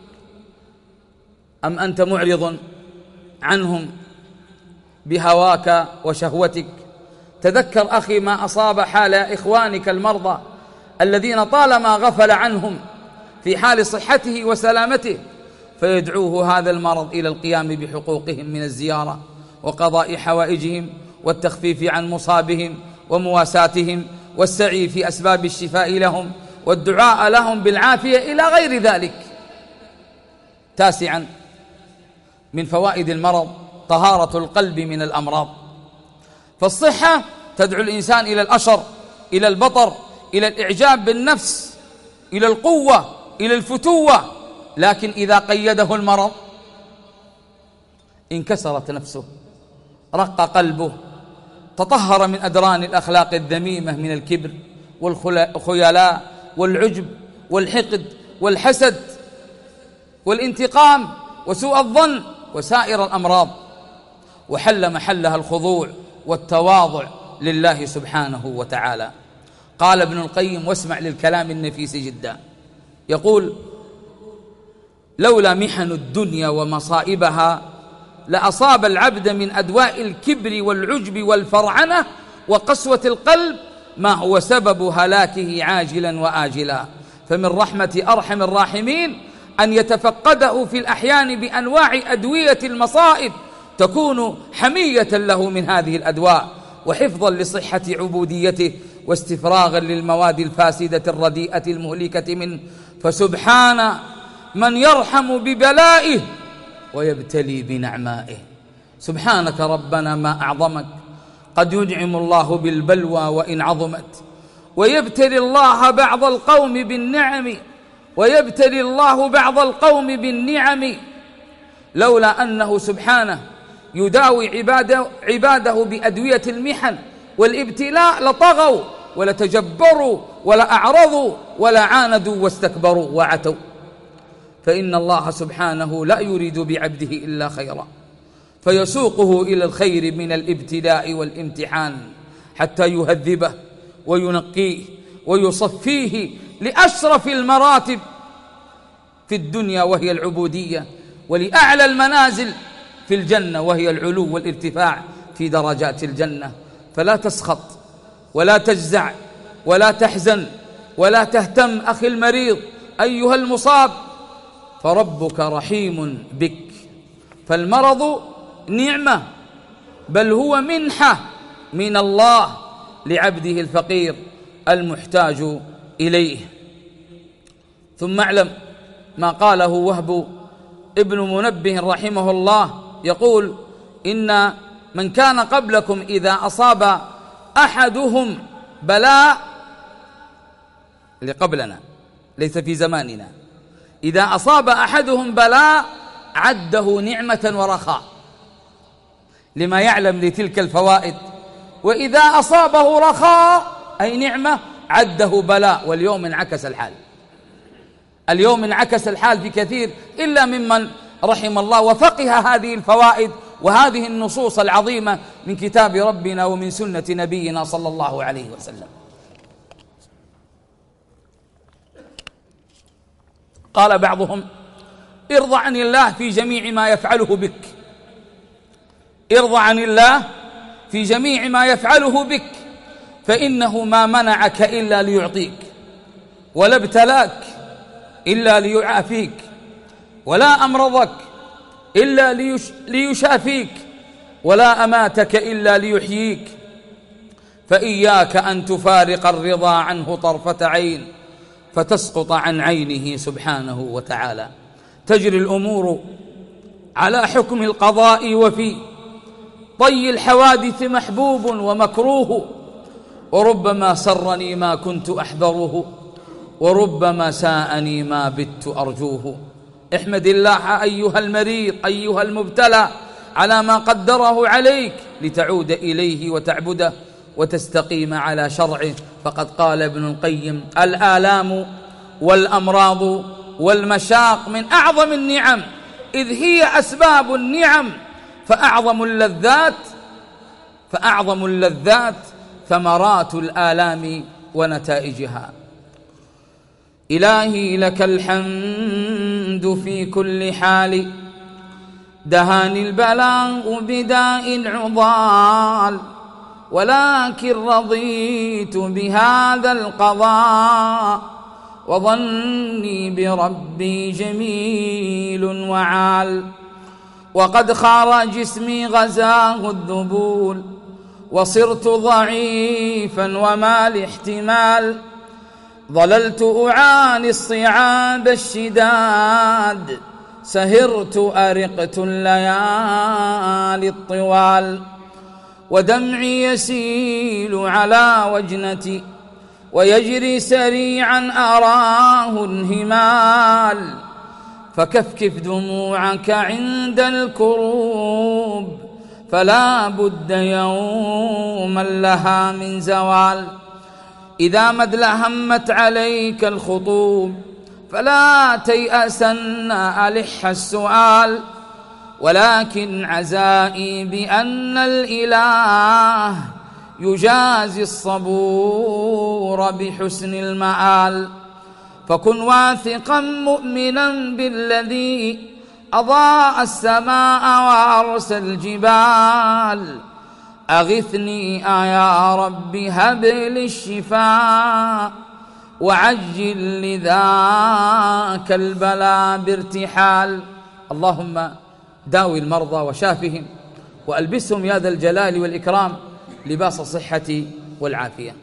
أم أنت معرض عنهم بهواك وشهوتك؟ تذكر أخي ما أصاب حال إخوانك المرضى الذين طالما غفل عنهم في حال صحته وسلامته، فيدعوه هذا المرض إلى القيام بحقوقهم من الزيارة وقضاء حوائجهم والتخفيف عن مصابهم ومواساتهم والسعي في أسباب الشفاء لهم والدعاء لهم بالعافية إلى غير ذلك. 9 من فوائد المرض طهارة القلب من الأمراض. فالصحة تدعو الإنسان إلى الأشر، إلى البطر، إلى الإعجاب بالنفس، إلى القوة، إلى الفتوة، لكن إذا قيده المرض انكسرت نفسه، رق قلبه، تطهر من أدران الأخلاق الذميمة من الكبر والخيلاء والعجب والحقد والحسد والانتقام وسوء الظن وسائر الأمراض، وحل محلها الخضوع والتواضع لله سبحانه وتعالى. قال ابن القيم، واسمع للكلام النفيس جدا، يقول: لولا محن الدنيا ومصائبها لأصاب العبد من أدواء الكبر والعجب والفرعنة وقسوة القلب ما هو سبب هلاكه عاجلا وآجلا. فمن رحمة أرحم الراحمين أن يتفقده في الأحيان بأنواع أدوية المصائب تكون حمية له من هذه الأدواء، وحفظا لصحة عبوديته واستفراغا للمواد الفاسدة الرديئة المهلكة منه. فسبحان من يرحم ببلائه ويبتلي بنعمائه. سبحانك ربنا ما أعظمك، قد ينعم الله بالبلوى وإن عظمت، ويبتلي الله بعض القوم بالنعم، ويبتلي الله بعض القوم بالنعم، لولا أنه سبحانه يداوي عباده بأدوية المحن والابتلاء لطغوا ولتجبروا ولأعرضوا ولعاندوا واستكبروا وعتوا. فإن الله سبحانه لا يريد بعبده إلا خيرا، فيسوقه إلى الخير من الابتلاء والامتحان حتى يهذبه وينقيه ويصفيه لأشرف المراتب في الدنيا وهي العبودية، ولأعلى المنازل في الجنة وهي العلو والارتفاع في درجات الجنة. فلا تسخط ولا تجزع ولا تحزن ولا تهتم أخي المريض أيها المصاب، فربك رحيم بك. فالمرض نعمة، بل هو منحة من الله لعبده الفقير المحتاج إليه. ثم اعلم ما قاله وهب ابن منبه رحمه الله، يقول: إن من كان قبلكم إذا أصاب أحدهم بلاء، اللي قبلنا ليس في زماننا، إذا أصاب أحدهم بلاء عده نعمة ورخاء لما يعلم لتلك الفوائد، وإذا أصابه رخاء أي نعمة عده بلاء. واليوم انعكس الحال، اليوم انعكس الحال في كثير إلا ممن رحم الله وفقه هذه الفوائد وهذه النصوص العظيمة من كتاب ربنا ومن سنة نبينا صلى الله عليه وسلم. قال بعضهم: ارضى عن الله في جميع ما يفعله بك، ارضى عن الله في جميع ما يفعله بك، فإنه ما منعك إلا ليعطيك، ولا ابتلاك إلا ليعافيك، ولا أمرضك إلا ليشافيك، ولا أماتك إلا ليحييك. فإياك أن تفارق الرضا عنه طرفة عين فتسقط عن عينه سبحانه وتعالى. تجري الأمور على حكم القضاء، وفي طي الحوادث محبوب ومكروه، وربما سرني ما كنت أحذره، وربما ساءني ما بت أرجوه. احمد الله أيها المريض أيها المبتلى على ما قدره عليك لتعود إليه وتعبده وتستقيم على شرعه. فقد قال ابن القيم: الآلام والأمراض والمشاق من أعظم النعم، إذ هي أسباب النعم، فأعظم اللذات ثمرات الآلام ونتائجها. إلهي لك الحمد في كل حال، دهاني البلاء بداء العضال، ولكن رضيت بهذا القضاء، وظني بربي جميل وعال. وقد خار جسمي غزاه الذبول، وصرت ضعيفا وما الاحتمال، ظللت أعاني الصعاب الشداد، سهرت أرقت الليالي الطوال، ودمعي يسيل على وجنتي ويجري سريعا أراه انهمال، فكفكف دموعك عند الكروب، فلا بد يوما لها من زوال. إذا ما ادلهمت عليك الخطوب، فلا تيأسن ألح السؤال، ولكن عزائي بأن الإله يجازي الصبور بحسن المآل. فكن واثقا مؤمنا بالذي أضاء السماء وأرسى الجبال، أغثني يا رب هب لي الشفاء، وعجل لذاك البلاء بارتحال. اللهم داوي المرضى وشافهم، وألبسهم يا ذا الجلال والإكرام لباس الصحة والعافية.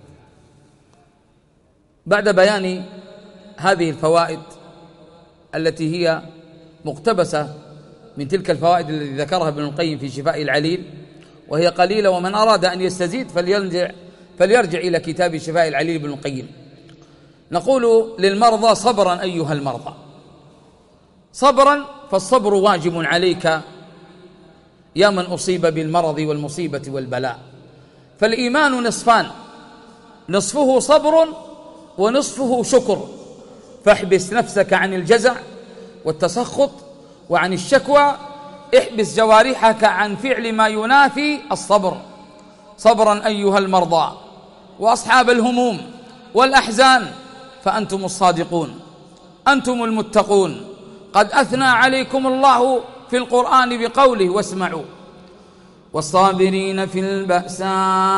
بعد بيان هذه الفوائد التي هي مقتبسة من تلك الفوائد التي ذكرها ابن القيم في شفاء العليل، وهي قليلة، ومن أراد أن يستزيد فليرجع إلى كتاب شفاء العليل ابن القيم. نقول للمرضى: صبرا أيها المرضى، صبرا، فالصبر واجب عليك يا من أصيب بالمرض والمصيبة والبلاء. فالإيمان نصفان، نصفه صبر ونصفه شكر، فاحبس نفسك عن الجزع والتسخط وعن الشكوى، احبس جوارحك عن فعل ما ينافي الصبر. صبرا أيها المرضى وأصحاب الهموم والأحزان، فأنتم الصادقون، أنتم المتقون. قد أثنى عليكم الله في القرآن بقوله: واسمعوا: والصابرين في البأساء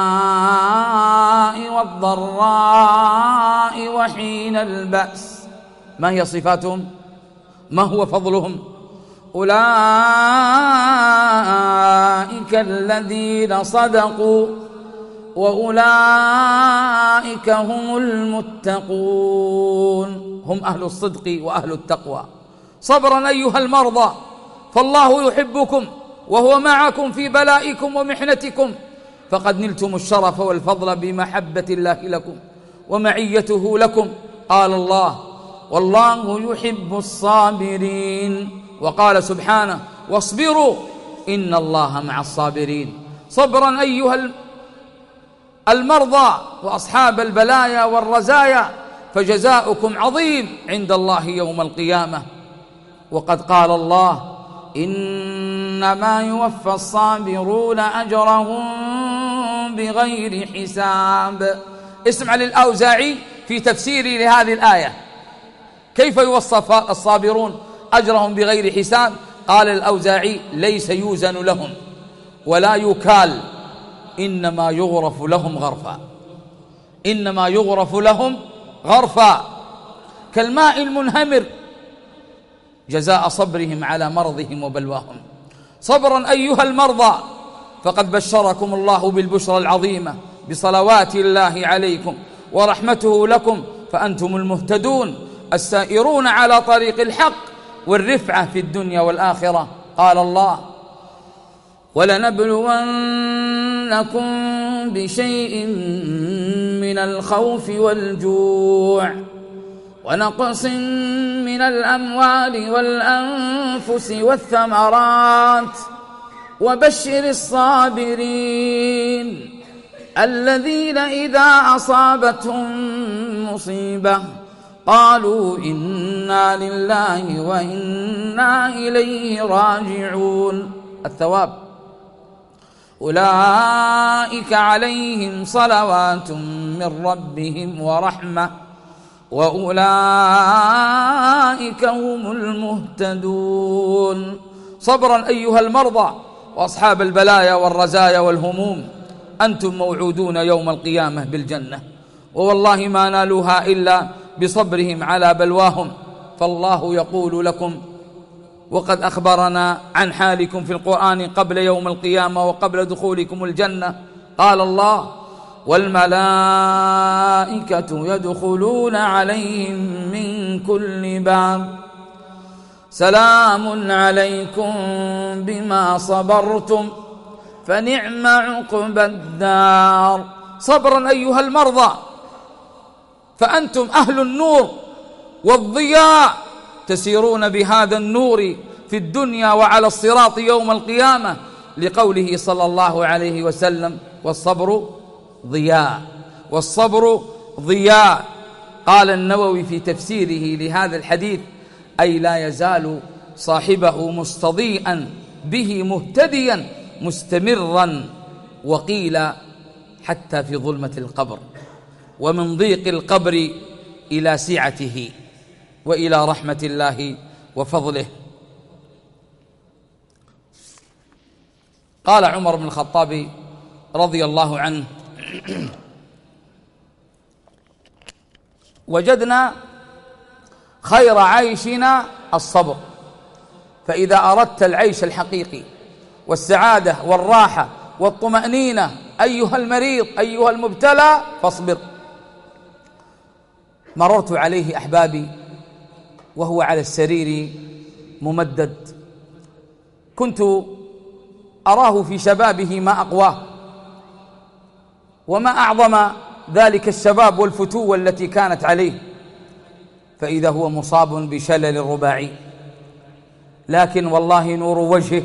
والضراء وحين البأس. ما هي صفاتهم؟ ما هو فضلهم؟ أولئك الذين صدقوا وأولئك هم المتقون، هم أهل الصدق وأهل التقوى. صبرا أيها المرضى، فالله يحبكم وهو معكم في بلائكم ومحنتكم، فقد نلتم الشرف والفضل بمحبة الله لكم ومعيته لكم. قال الله: والله يحب الصابرين. وقال سبحانه: واصبروا إن الله مع الصابرين. صبرا أيها المرضى وأصحاب البلايا والرزايا، فجزاؤكم عظيم عند الله يوم القيامة. وقد قال الله: إنما يوفى الصابرون أجرهم بغير حساب. اسمع للأوزاعي في تفسيره لهذه الآية كيف يوصف الصابرون أجرهم بغير حساب. قال الأوزاعي: ليس يوزن لهم ولا يكال، إنما يغرف لهم غرفا، إنما يغرف لهم غرفا، كالماء المنهمر، جزاء صبرهم على مرضهم وبلواهم. صبرا أيها المرضى، فقد بشركم الله بالبشرى العظيمة بصلوات الله عليكم ورحمته لكم، فأنتم المهتدون السائرون على طريق الحق والرفعة في الدنيا والآخرة. قال الله: ولنبلونكم بشيء من الخوف والجوع ونقص من الأموال والأنفس والثمرات وبشر الصابرين الذين إذا أصابتهم مصيبة قالوا إنا لله وإنا إليه راجعون. الثواب: أولئك عليهم صلوات من ربهم ورحمة وأولئك هم المهتدون. صبرا أيها المرضى وأصحاب البلايا والرزايا والهموم، أنتم موعودون يوم القيامة بالجنة، ووالله ما نالوها إلا بصبرهم على بلواهم. فالله يقول لكم وقد أخبرنا عن حالكم في القرآن قبل يوم القيامة وقبل دخولكم الجنة. قال الله: والملائكة يدخلون عليهم من كل باب سلام عليكم بما صبرتم فنعم عقبى الدار. صبرا أيها المرضى، فأنتم أهل النور والضياء، تسيرون بهذا النور في الدنيا وعلى الصراط يوم القيامة، لقوله صلى الله عليه وسلم: والصبر ضياء، والصبر ضياء. قال النووي في تفسيره لهذا الحديث: أي لا يزال صاحبه مستضيئا به مهتديا مستمرا، وقيل حتى في ظلمة القبر، ومن ضيق القبر إلى سعته وإلى رحمة الله وفضله. قال عمر بن الخطاب رضي الله عنه: وجدنا خير عيشنا الصبر، فإذا أردت العيش الحقيقي والسعادة والراحة والطمأنينة أيها المريض أيها المبتلى فاصبر. مررت عليه أحبابي وهو على السرير ممدد، كنت أراه في شبابه ما أقواه وما أعظم ذلك الشباب والفتوة التي كانت عليه، فإذا هو مصاب بشلل رباعي، لكن والله نور وجهه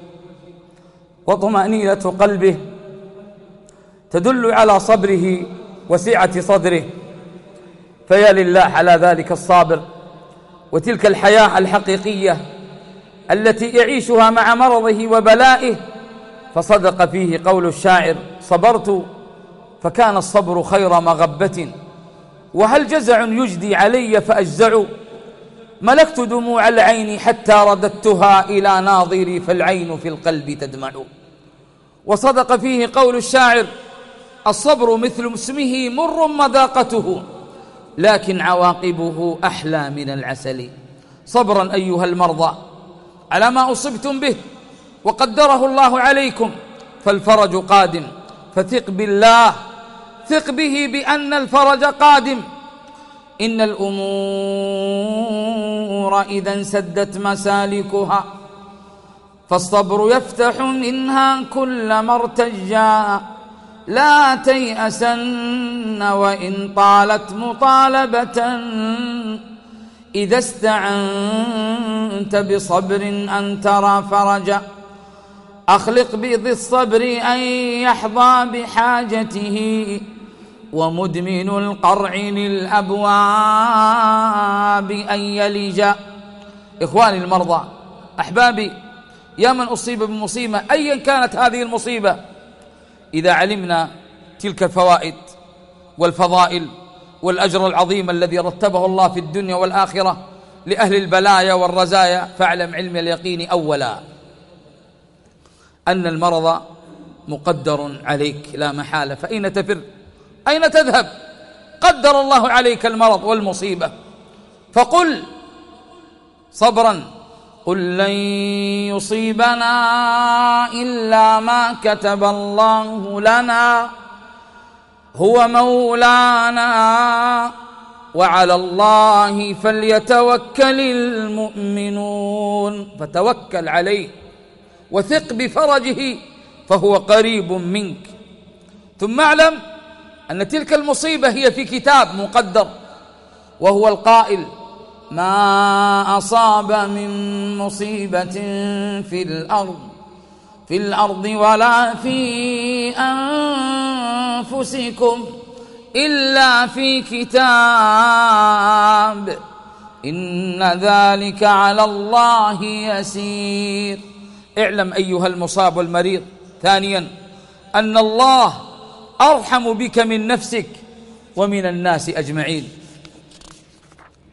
وطمأنينة قلبه تدل على صبره وسعة صدره. فيا لله على ذلك الصابر، وتلك الحياة الحقيقية التي يعيشها مع مرضه وبلائه. فصدق فيه قول الشاعر: صبرت فكان الصبر خير مغبة، وهل جزع يجدي علي فأجزع، ملكت دموع العين حتى رددتها إلى ناظري فالعين في القلب تدمع. وصدق فيه قول الشاعر: الصبر مثل اسمه مر مذاقته، لكن عواقبه أحلى من العسل. صبرا أيها المرضى على ما أصبتم به وقدره الله عليكم، فالفرج قادم، فثق بالله، ثق به بأن الفرج قادم. إن الأمور إذا انسدت مسالكها فالصبر يفتح منها كل ما ارتجا، لا تيأسن وإن طالت مطالبة، إذا استعنت بصبر أن ترى فرجا، أخلق بذي الصبر أن يحظى بحاجته، ومدمن القرع للأبواب أن يلجا. إخواني المرضى أحبابي، يا من أصيب بمصيبة أيا كانت هذه المصيبة، إذا علمنا تلك الفوائد والفضائل والأجر العظيم الذي رتبه الله في الدنيا والآخرة لأهل البلايا والرزايا، فاعلم علم اليقين أولا أن المرض مقدر عليك لا محالة، فأين تفر؟ أين تذهب؟ قدر الله عليك المرض والمصيبة، فقل صبرا: قل لن يصيبنا إلا ما كتب الله لنا هو مولانا وعلى الله فليتوكل المؤمنون. فتوكل عليه وثق بفرجه فهو قريب منك. ثم اعلم أن تلك المصيبة هي في كتاب مقدر، وهو القائل: ما أصاب من مصيبة في الأرض ولا في أنفسكم إلا في كتاب إن ذلك على الله يسير. اعلم أيها المصاب والمريض ثانيا أن الله أرحم بك من نفسك ومن الناس أجمعين.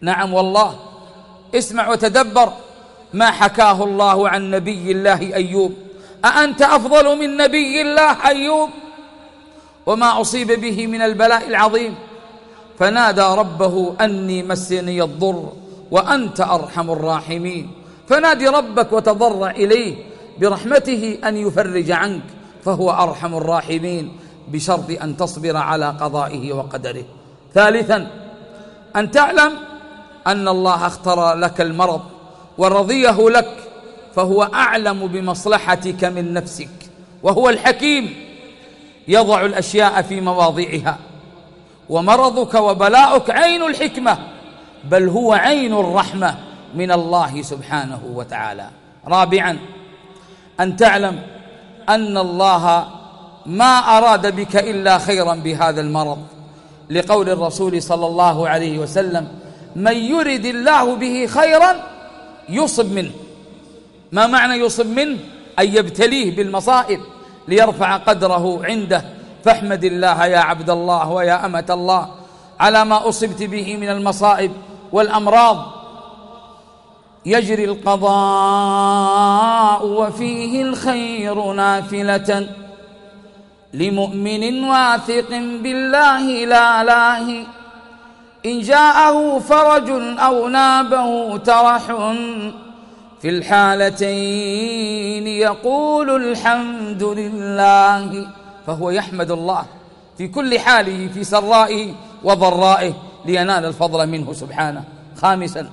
نعم والله. اسمع وتدبر ما حكاه الله عن نبي الله أيوب. أأنت أفضل من نبي الله أيوب وما أصيب به من البلاء العظيم؟ فنادى ربه أني مسني الضر وأنت أرحم الراحمين. فنادي ربك وتضرع إليه برحمته أن يفرج عنك، فهو أرحم الراحمين، بشرط أن تصبر على قضائه وقدره. ثالثا، أن تعلم أن الله اختار لك المرض ورضيه لك، فهو أعلم بمصلحتك من نفسك، وهو الحكيم يضع الأشياء في مواضعها. ومرضك وبلاؤك عين الحكمة، بل هو عين الرحمة من الله سبحانه وتعالى. رابعا، أن تعلم أن الله ما أراد بك إلا خيرا بهذا المرض، لقول الرسول صلى الله عليه وسلم: من يرد الله به خيرا يصب منه. ما معنى يصب منه؟ أن يبتليه بالمصائب ليرفع قدره عنده. فاحمد الله يا عبد الله ويا أمة الله على ما أصبت به من المصائب والأمراض. يجري القضاء وفيه الخير نافلة لمؤمن واثق بالله لا لاهي. إن جاءه فرج أو نابه ترح في الحالتين يقول الحمد لله. فهو يحمد الله في كل حاله، في سرائه وضرائه، لينال الفضل منه سبحانه. خامسا،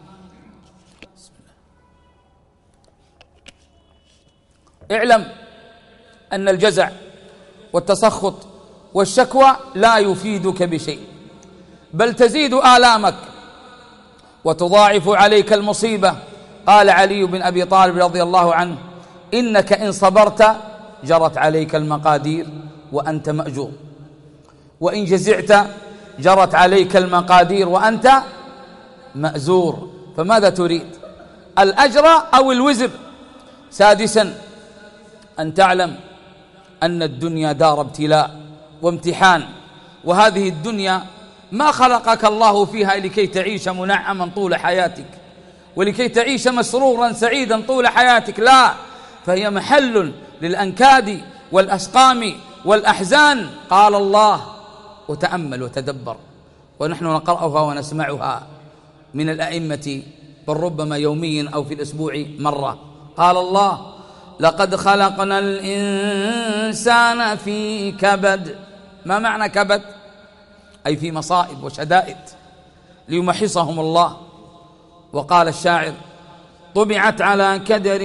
اعلم أن الجزع والتسخط والشكوى لا يفيدك بشيء، بل تزيد آلامك وتضاعف عليك المصيبة. قال علي بن أبي طالب رضي الله عنه: إنك إن صبرت جرت عليك المقادير وأنت مأجور، وإن جزعت جرت عليك المقادير وأنت مأزور. فماذا تريد، الأجر أو الوزر؟ سادسا، أن تعلم أن الدنيا دار ابتلاء وامتحان، وهذه الدنيا ما خلقك الله فيها لكي تعيش منعما طول حياتك ولكي تعيش مسرورا سعيدا طول حياتك، لا، فهي محل للأنكاد والأسقام والأحزان. قال الله، وتأمل وتدبر، ونحن نقرأها ونسمعها من الأئمة، بل ربما يوميا أو في الأسبوع مرة. قال الله: لقد خلقنا الإنسان في كبد. ما معنى كبد؟ أي في مصائب وشدائد ليمحصهم الله. وقال الشاعر: طبعت على كدر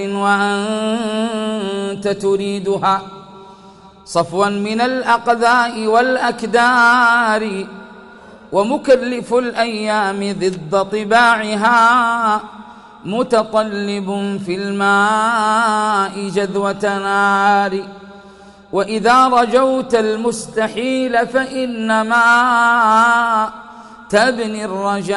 وأنت تريدها صفوا من الأقذاء والأكدار، ومكلف الأيام ضد طباعها متطلب في الماء جذوة نار. وإذا رجوت المستحيل فإنما تبني الرجاء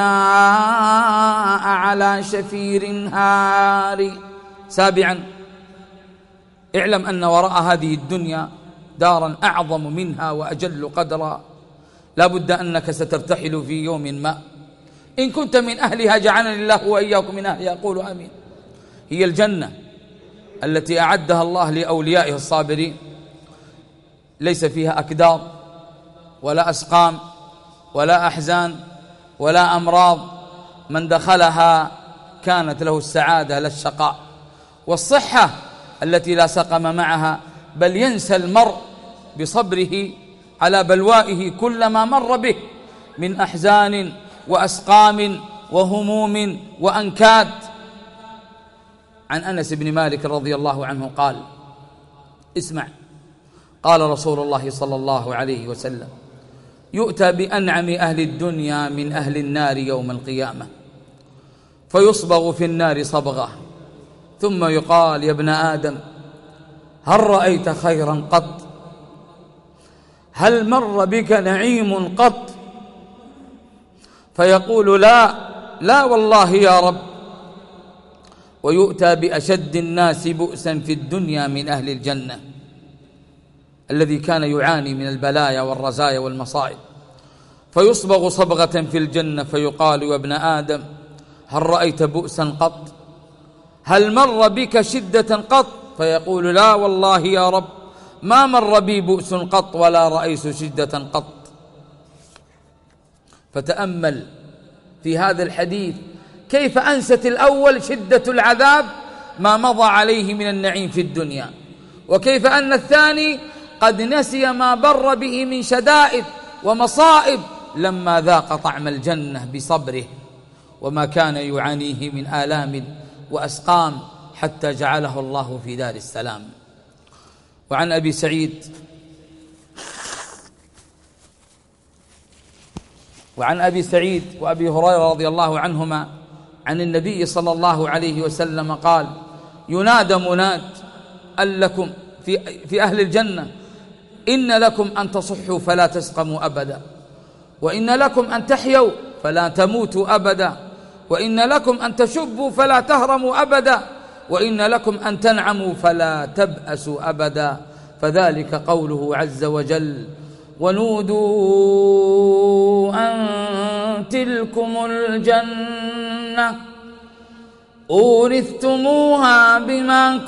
على شفير هار. سابعا، اعلم أن وراء هذه الدنيا دارا أعظم منها وأجل قدرا، لا بد أنك سترتحل في يوم ما. إن كنت من أهلها جعلني الله وإياكم من أهلها، قولوا آمين. هي الجنة التي أعدها الله لأوليائه الصابرين، ليس فيها أكدار ولا أسقام ولا أحزان ولا أمراض. من دخلها كانت له السعادة لا الشقاء، والصحة التي لا سقم معها، بل ينسى المرء بصبره على بلوائه كل ما مر به من أحزان وأسقام وهموم وأنكاد. عن أنس بن مالك رضي الله عنه قال: اسمع، قال رسول الله صلى الله عليه وسلم: يؤتى بأنعم أهل الدنيا من أهل النار يوم القيامة، فيصبغ في النار صبغة، ثم يقال: يا ابن آدم، هل رأيت خيرا قط؟ هل مر بك نعيم قط؟ فيقول: لا والله يا رب. ويؤتى بأشد الناس بؤسا في الدنيا من أهل الجنة، الذي كان يعاني من البلايا والرزايا والمصائب، فيصبغ صبغة في الجنة فيقال: يا ابن آدم هل رأيت بؤسا قط؟ هل مر بك شدة قط؟ فيقول: لا والله يا رب ما مر بي بؤس قط ولا رأيت شدة قط. فتأمل في هذا الحديث كيف أنست الأول شدة العذاب ما مضى عليه من النعيم في الدنيا، وكيف أن الثاني قد نسي ما بر به من شدائد ومصائب لما ذاق طعم الجنة بصبره وما كان يعانيه من آلام وأسقام حتى جعله الله في دار السلام. وعن أبي سعيد وأبي هريرة رضي الله عنهما عن النبي صلى الله عليه وسلم قال: ينادى مناد أن لكم في أهل الجنة: إن لكم أن تصحوا فلا تسقموا أبدا، وإن لكم أن تحيوا فلا تموتوا أبدا، وإن لكم أن تشبوا فلا تهرموا أبدا، وإن لكم أن تنعموا فلا تبأسوا أبدا. فذلك قوله عز وجل: ونودوا أن تلكم الجنة أورثتموها بما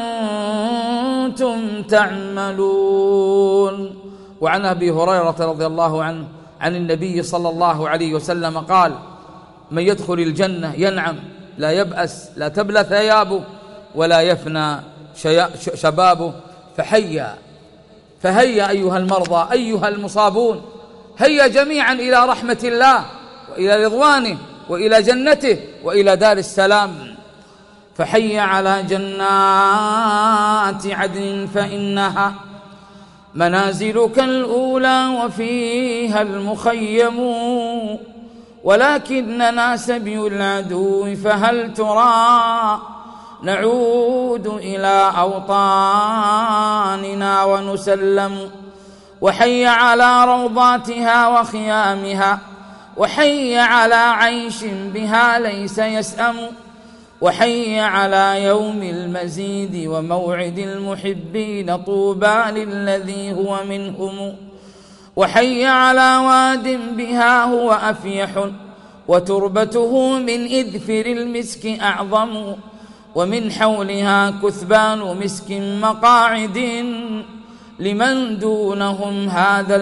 كنتم تعملون. وعن أبي هريرة رضي الله عنه عن النبي صلى الله عليه وسلم قال: من يدخل الجنة ينعم لا يبأس، لا تبلى ثيابه ولا يفنى شبابه. فهيا أيها المرضى، أيها المصابون، هيا جميعا إلى رحمة الله وإلى رضوانه وإلى جنته وإلى دار السلام. فحيا على جنات عدن فإنها منازلك الأولى وفيها المخيم، ولكننا سبي العدو فهل ترى نعود إلى أوطاننا ونسلم. وحي على روضاتها وخيامها، وحي على عيش بها ليس يسأم، وحي على يوم المزيد وموعد المحبين طوبى للذي هو منهم، وحي على واد بها هو أفيح وتربته من إذفر المسك أعظم، ومن حولها كثبان مسك مقاعد لمن دونهم هذا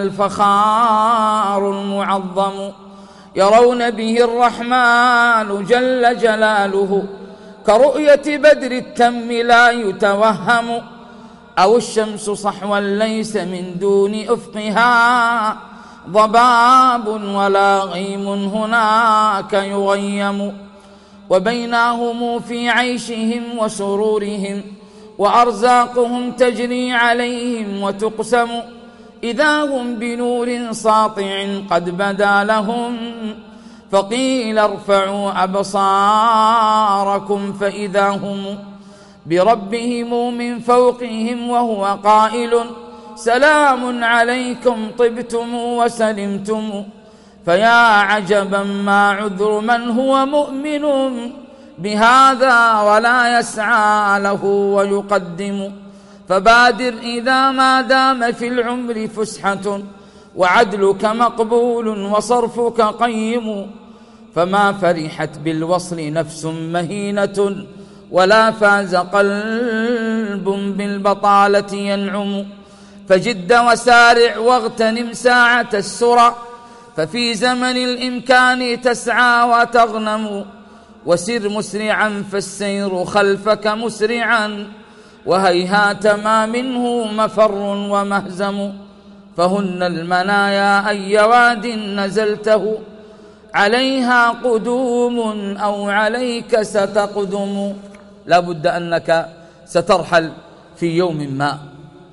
الفخار المعظم. يرون به الرحمن جل جلاله كرؤية بدر التم لا يتوهم، أو الشمس صحوا ليس من دون أفقها ضباب ولا غيم هناك يغيم. وبينهم في عيشهم وسرورهم وأرزاقهم تجري عليهم وتقسم، إذا هم بنور ساطع قد بدا لهم، فقيل ارفعوا أبصاركم فإذا هم بربهم من فوقهم وهو قائل: سلام عليكم طبتم وسلمتم. فيا عجبا ما عذر من هو مؤمن بهذا ولا يسعى له ويقدم. فبادر إذا ما دام في العمر فسحة، وعدلك مقبول وصرفك قيم. فما فرحت بالوصل نفس مهينة، ولا فاز قلب بالبطالة ينعم. فجد وسارع واغتنم ساعة السرى، ففي زمن الإمكان تسعى وتغنم. وسر مسرعا فالسير خلفك مسرعا، وهيهات ما منه مفر ومهزم. فهن المنايا أي واد نزلته، عليها قدوم أو عليك ستقدم. لا بد أنك سترحل في يوم ما.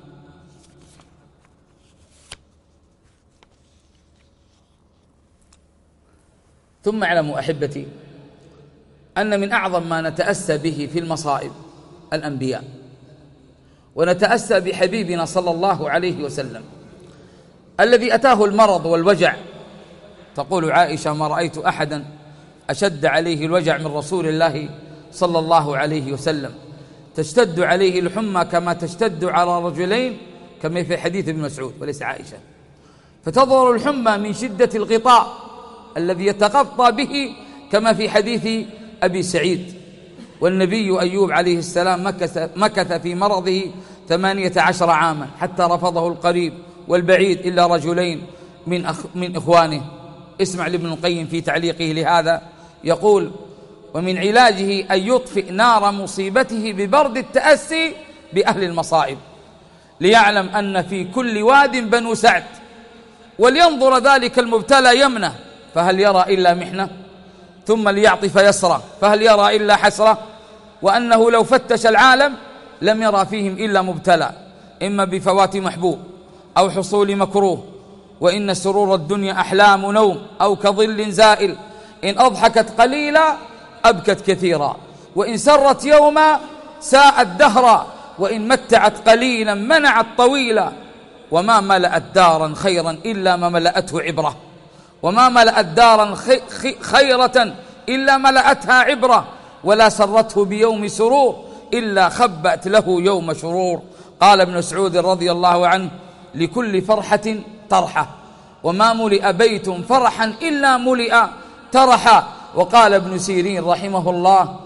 ثم اعلموا أحبتي أن من أعظم ما نتأسى به في المصائب الأنبياء، ونتأسى بحبيبنا صلى الله عليه وسلم الذي أتاه المرض والوجع. تقول عائشة: ما رأيت أحدا أشد عليه الوجع من رسول الله صلى الله عليه وسلم، تشتد عليه الحمى كما تشتد على رجلين، كما في حديث ابن مسعود وليس عائشة. فتظهر الحمى من شدة الغطاء الذي يتغطى به، كما في حديث أبي سعيد. والنبي أيوب عليه السلام مكث في مرضه 18 عاما حتى رفضه القريب والبعيد إلا رجلين من إخوانه. اسمع لابن القيم في تعليقه لهذا يقول: ومن علاجه أن يطفئ نار مصيبته ببرد التأسي بأهل المصائب، ليعلم أن في كل واد بنو سعد، ولينظر ذلك المبتلى يمنه فهل يرى إلا محنة، ثم ليعطف يسره فهل يرى إلا حسرة، وأنه لو فتش العالم لم يرى فيهم إلا مبتلى، إما بفوات محبوب أو حصول مكروه. وإن سرور الدنيا أحلام نوم أو كظل زائل، إن أضحكت قليلا أبكت كثيرا، وإن سرت يوما ساءت دهرا، وإن متعت قليلا منعت طويلا. وما ملأت دارا خيرا إلا ما ملأته عبرة، وما ملأت دارا خيرة إلا ملأتها عبرة، ولا سرته بيوم سرور إلا خبأت له يوم شرور. قال ابن مسعود رضي الله عنه: لكل فرحة طرحة، وما ملئ بيت فرحا إلا ملئ ترحا. وقال ابن سيرين رحمه الله: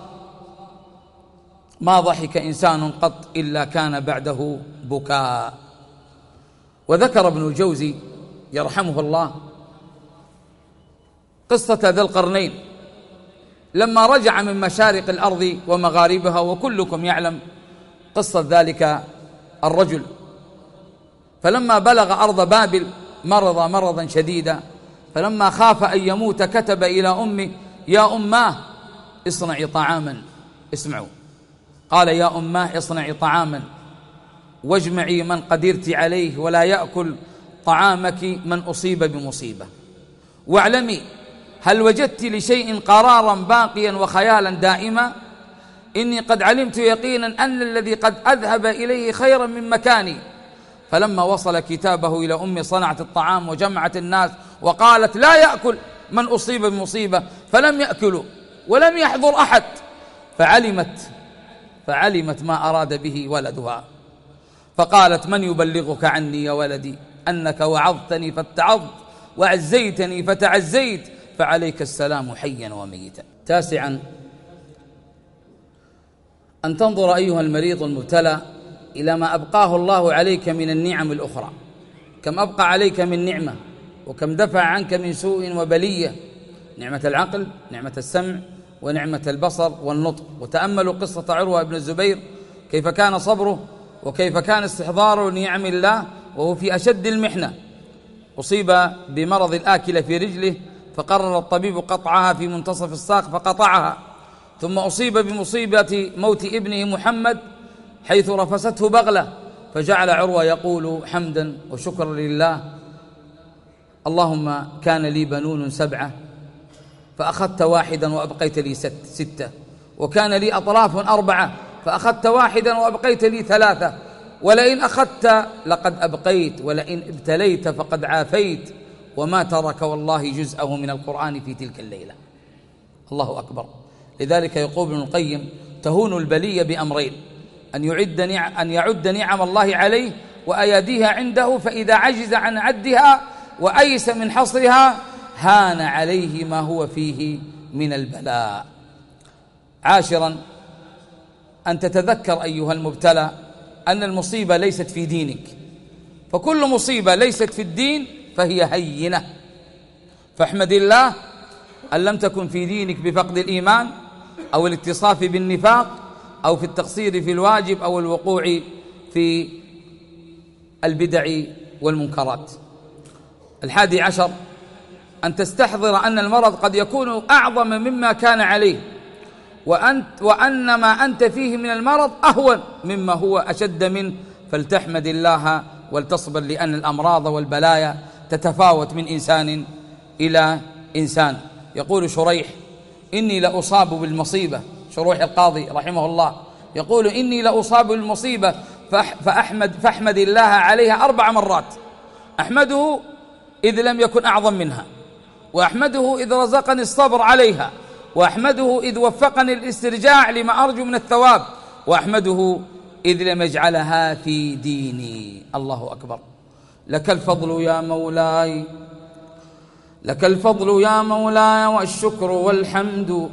ما ضحك إنسان قط إلا كان بعده بكاء. وذكر ابن الجوزي يرحمه الله قصة ذي القرنين لما رجع من مشارق الأرض ومغاربها، وكلكم يعلم قصة ذلك الرجل. فلما بلغ أرض بابل مرض مرضا شديدا، فلما خاف أن يموت كتب إلى أمه: يا أماه اصنعي طعاما. اسمعوا، قال: يا أماه اصنعي طعاما واجمعي من قدرت عليه، ولا يأكل طعامك من أصيب بمصيبة، واعلمي هل وجدت لشيء قرارا باقيا وخيالا دائما؟ إني قد علمت يقينا أن الذي قد أذهب إليه خيرا من مكاني. فلما وصل كتابه إلى أمي صنعت الطعام وجمعت الناس وقالت: لا يأكل من أصيب بمصيبة، فلم يأكلوا ولم يحضر أحد. فعلمت ما أراد به ولدها، فقالت: من يبلغك عني يا ولدي أنك وعظتني فاتعظت وعزيتني فتعزيت، فعليك السلام حيا وميتا. 9، أن تنظر أيها المريض المبتلى إلى ما أبقاه الله عليك من النعم الأخرى، كم أبقى عليك من نعمة، وكم دفع عنك من سوء وبلية: نعمة العقل، نعمة السمع، ونعمة البصر والنطق. وتأملوا قصة عروة بن الزبير، كيف كان صبره وكيف كان استحضاره لنعم الله وهو في أشد المحنة. أصيب بمرض الآكلة في رجله، فقرر الطبيب قطعها في منتصف الساق فقطعها. ثم أصيب بمصيبة موت ابنه محمد حيث رفسته بغلة، فجعل عروة يقول حمدا وشكرا لله: اللهم كان لي بنون 7 فأخذت واحدا وأبقيت لي 6، وكان لي أطراف 4 فأخذت واحدا وأبقيت لي 3، ولئن أخذت لقد أبقيت، ولئن ابتليت فقد عافيت، وما ترك والله جزءه من القرآن في تلك الليلة. الله أكبر. لذلك يقول ابن القيم: تهون البلية بأمرين: أن يعد نعم الله عليه وأياديها عنده، فإذا عجز عن عدها وأيس من حصرها هان عليه ما هو فيه من البلاء. 10، أن تتذكر أيها المبتلى أن المصيبة ليست في دينك، فكل مصيبة ليست في الدين فهي هينة، فاحمد الله أن لم تكن في دينك بفقد الإيمان أو الاتصاف بالنفاق أو في التقصير في الواجب أو الوقوع في البدع والمنكرات. 11، أن تستحضر أن المرض قد يكون أعظم مما كان عليه، وأن ما أنت فيه من المرض أهون مما هو أشد منه، فلتحمد الله ولتصبر، لأن الأمراض والبلايا تتفاوت من إنسان إلى إنسان. يقول شريح: إني لأصاب بالمصيبة، شروح القاضي رحمه الله يقول: إني لأصاب بالمصيبة فأحمد الله عليها 4 مرات، أحمده إذ لم يكن أعظم منها، وأحمده إذ رزقني الصبر عليها، وأحمده إذ وفقني الاسترجاع لما أرجو من الثواب، وأحمده إذ لم يجعلها في ديني. الله أكبر. لك الفضل يا مولاي، لك الفضل يا مولاي والشكر والحمد،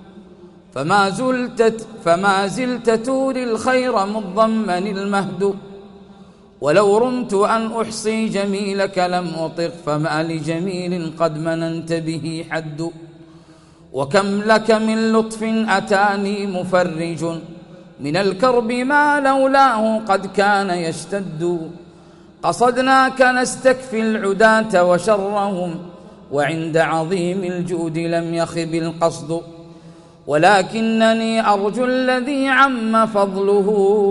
فما زلت تولي الخير مضمن المهد. ولو رمت أن أحصي جميلك لم أطق، فما لجميل قد مننت به حد. وكم لك من لطف أتاني مفرج، من الكرب ما لولاه قد كان يشتد. قصدناك نستكفي العداة وشرهم، وعند عظيم الجود لم يخب القصد. ولكنني أرجو الذي عم فضله،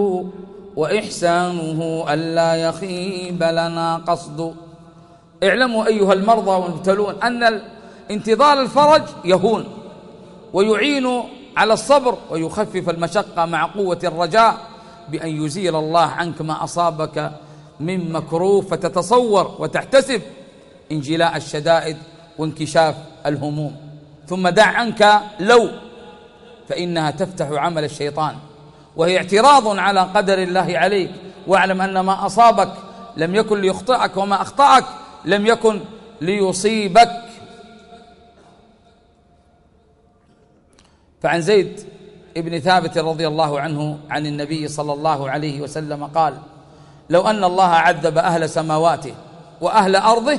وإحسانه ألا يخيب لنا قصد. اعلموا أيها المرضى والمبتلون أن انتظار الفرج يهون ويعين على الصبر ويخفف المشقة مع قوة الرجاء بأن يزيل الله عنك ما أصابك من مكروه، فتتصور وتحتسب انجلاء الشدائد وانكشاف الهموم. ثم دع عنك لو، فإنها تفتح عمل الشيطان، وهي اعتراض على قدر الله عليك. واعلم أن ما أصابك لم يكن ليخطئك، وما أخطأك لم يكن ليصيبك. فعن زيد ابن ثابت رضي الله عنه عن النبي صلى الله عليه وسلم قال: لو أن الله عذب أهل سماواته وأهل أرضه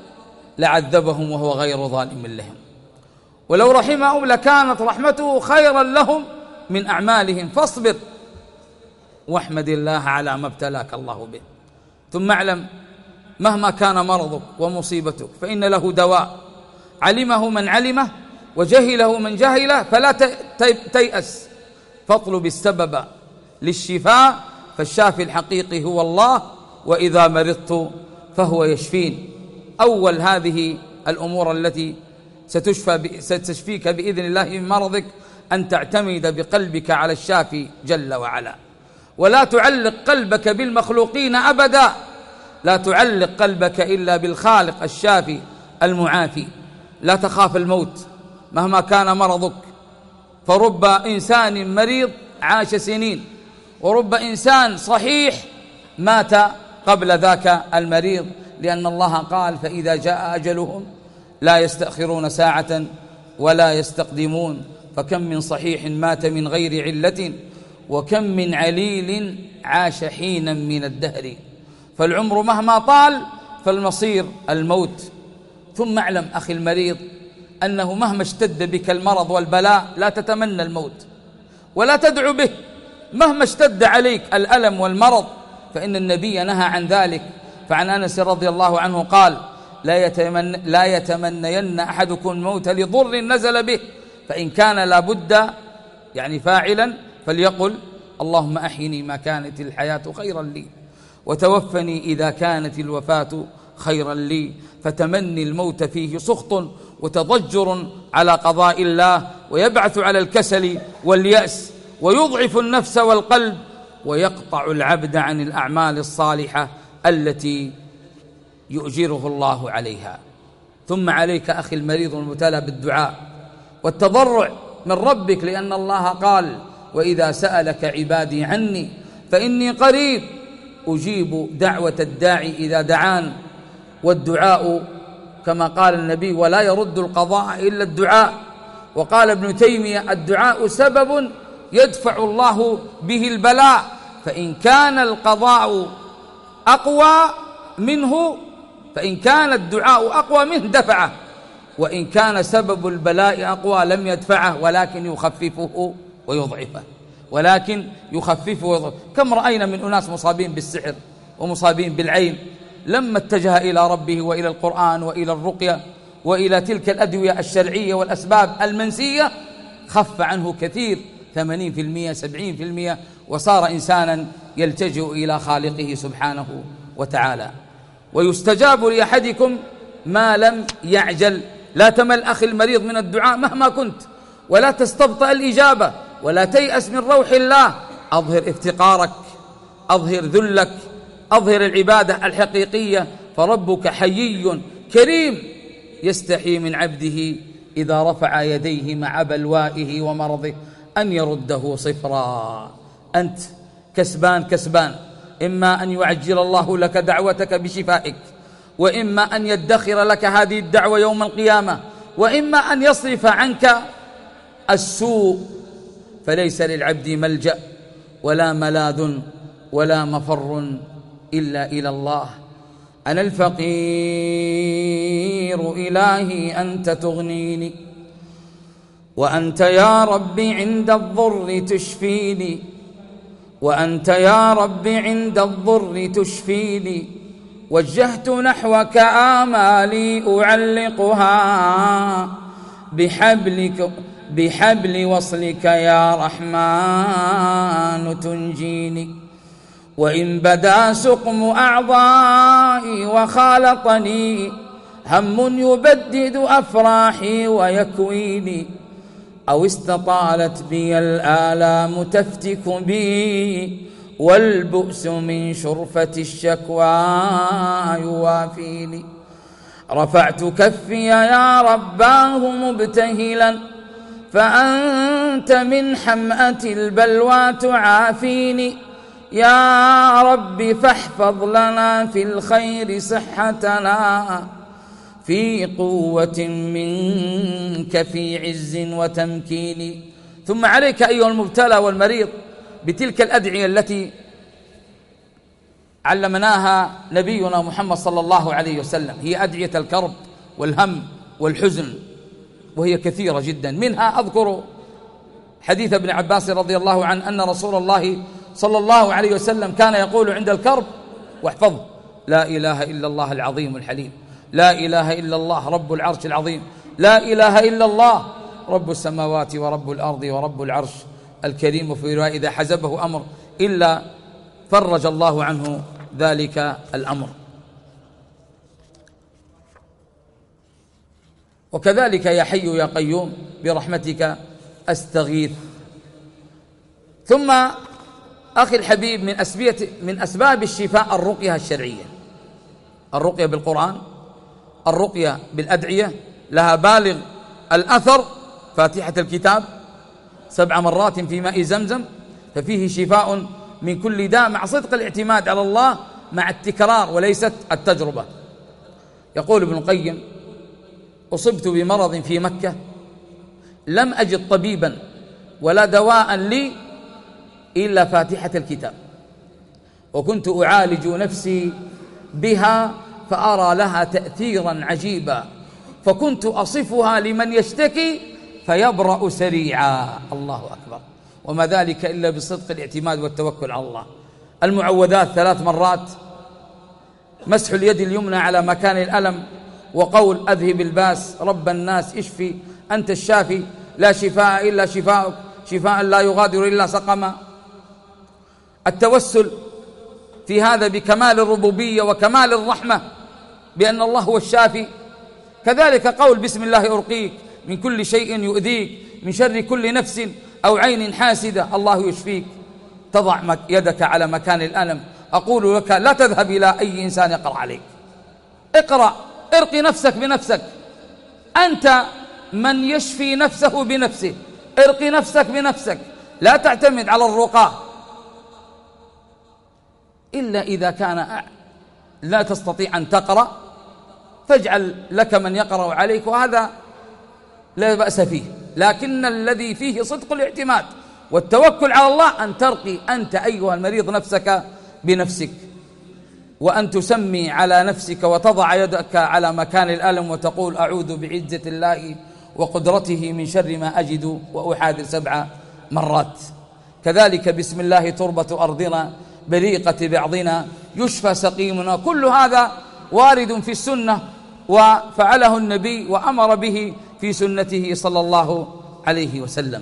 لعذبهم وهو غير ظالم لهم، ولو رحمهم لكانت رحمته خيرا لهم من أعمالهم، فاصبر واحمد الله على ما ابتلاك الله به. ثم اعلم مهما كان مرضك ومصيبتك فإن له دواء، علمه من علمه وجهله من جهله، فلا تيأس، فاطلب السبب للشفاء، فالشافي الحقيقي هو الله، وإذا مرضت فهو يشفين. أول هذه الأمور التي ستشفيك بإذن الله من مرضك أن تعتمد بقلبك على الشافي جل وعلا، ولا تعلق قلبك بالمخلوقين أبدا، لا تعلق قلبك إلا بالخالق الشافي المعافي. لا تخاف الموت مهما كان مرضك، فرب إنسان مريض عاش سنين، ورب إنسان صحيح مات قبل ذاك المريض، لأن الله قال: فإذا جاء أجلهم لا يستأخرون ساعة ولا يستقدمون. فكم من صحيح مات من غير علة، وكم من عليل عاش حينا من الدهر. فالعمر مهما طال فالمصير الموت. ثم اعلم أخي المريض أنه مهما اشتد بك المرض والبلاء لا تتمنى الموت ولا تدعو به، مهما اشتد عليك الألم والمرض، فإن النبي نهى عن ذلك. فعن أنس رضي الله عنه قال: لا يتمنين أحدكم الموت لضر نزل به، فإن كان لابد يعني فاعلا فليقل: اللهم أحيني ما كانت الحياة خيرا لي، وتوفني إذا كانت الوفاة خيرا لي. فتمني الموت فيه سخط وتضجر على قضاء الله، ويبعث على الكسل واليأس، ويضعف النفس والقلب، ويقطع العبد عن الأعمال الصالحة التي يؤجره الله عليها. ثم عليك أخي المريض المبتلى بالدعاء والتضرع من ربك، لأن الله قال: وإذا سألك عبادي عني فإني قريب أجيب دعوة الداعي إذا دعان. والدعاء كما قال النبي: ولا يرد القضاء إلا الدعاء. وقال ابن تيمية: الدعاء سبب يدفع الله به البلاء، فإن كان القضاء أقوى منه، فإن كان الدعاء أقوى منه دفعه، وإن كان سبب البلاء أقوى لم يدفعه، ولكن يخففه ويضعفه، ولكن يخففه ويضعفه. كم رأينا من أناس مصابين بالسحر ومصابين بالعين، لما اتجه إلى ربه وإلى القرآن وإلى الرقية وإلى تلك الأدوية الشرعية والأسباب المنسية، خف عنه كثير، 80% 70%، وصار إنسانا يلتجئ إلى خالقه سبحانه وتعالى. ويستجاب لأحدكم ما لم يعجل. لا تمل أخي المريض من الدعاء مهما كنت، ولا تستبطأ الإجابة، ولا تيأس من روح الله. أظهر افتقارك، أظهر ذلك، أظهر العبادة الحقيقية، فربك حيي كريم يستحي من عبده إذا رفع يديه مع بلوائه ومرضه أن يرده صفرا. أنت كسبان كسبان، إما أن يعجل الله لك دعوتك بشفائك، وإما أن يدخر لك هذه الدعوة يوم القيامة، وإما أن يصرف عنك السوء. فليس للعبد ملجأ ولا ملاذ ولا مفر إلا إلى الله. أنا الفقير إلهي أنت تغنيني، وأنت يا ربي عند الضر تشفيني، وأنت يا ربي عند الضر تشفيني. وجهت نحوك آمالي أعلقها بحبل وصلك يا رحمن تنجيني. وإن بدا سقم أعضائي وخالطني هم يبدد أفراحي ويكويني، أو استطالت بي الآلام تفتك بي والبؤس من شرفة الشكوى يوافيني. رفعت كفي يا رباه مبتهلا فأنت من حمأة البلوى تعافيني. يا رب فاحفظ لنا في الخير صحتنا في قوة منك في عز وتمكين. ثم عليك أيها المبتلى والمريض بتلك الأدعية التي علمناها نبينا محمد صلى الله عليه وسلم، هي أدعية الكرب والهم والحزن، وهي كثيرة جدا. منها أذكر حديث ابن عباس رضي الله عنه أن رسول الله صلى الله عليه وسلم كان يقول عند الكرب، واحفظه: لا إله إلا الله العظيم الحليم، لا إله إلا الله رب العرش العظيم، لا إله إلا الله رب السماوات ورب الأرض ورب العرش الكريم. في رواية: إذا حزبه أمر إلا فرج الله عنه ذلك الأمر. وكذلك يا حي يا قيوم برحمتك أستغيث. ثم أخي الحبيب من أسباب الشفاء الرقية الشرعية، الرقية بالقرآن، الرقية بالأدعية، لها بالغ الأثر. فاتحة الكتاب 7 مرات في ماء زمزم، ففيه شفاء من كل داء مع صدق الاعتماد على الله مع التكرار وليست التجربة. يقول ابن القيم: أصبت بمرض في مكة لم أجد طبيبا ولا دواء لي إلا فاتحة الكتاب، وكنت أعالج نفسي بها فأرى لها تأثيرا عجيبا، فكنت أصفها لمن يشتكي فيبرأ سريعا. الله أكبر. وما ذلك إلا بصدق الاعتماد والتوكل على الله. المعوذات 3 مرات، مسح اليد اليمنى على مكان الألم، وقول: أذهب الباس رب الناس اشفي أنت الشافي لا شفاء إلا شفاءك شفاء لا يغادر إلا سقما. التوسل في هذا بكمال الربوبية وكمال الرحمة بأن الله هو الشافي. كذلك قول: بسم الله أرقيك من كل شيء يؤذيك من شر كل نفس أو عين حاسدة الله يشفيك. تضع يدك على مكان الألم. أقول لك: لا تذهب إلى أي إنسان يقرأ عليك، اقرأ، ارقي نفسك بنفسك، أنت من يشفي نفسه بنفسه. ارقي نفسك بنفسك، لا تعتمد على الرقاة إلا إذا كان لا تستطيع أن تقرأ، فاجعل لك من يقرأ عليك، وهذا لا بأس فيه. لكن الذي فيه صدق الاعتماد والتوكل على الله أن ترقي أنت أيها المريض نفسك بنفسك، وأن تسمي على نفسك وتضع يدك على مكان الألم وتقول: أعوذ بعزة الله وقدرته من شر ما أجد، وأحاذر 7 مرات. كذلك بسم الله تربة أرضنا بريقة بعضنا يشفى سقيمنا. كل هذا وارد في السنة، وفعله النبي وأمر به في سنته صلى الله عليه وسلم.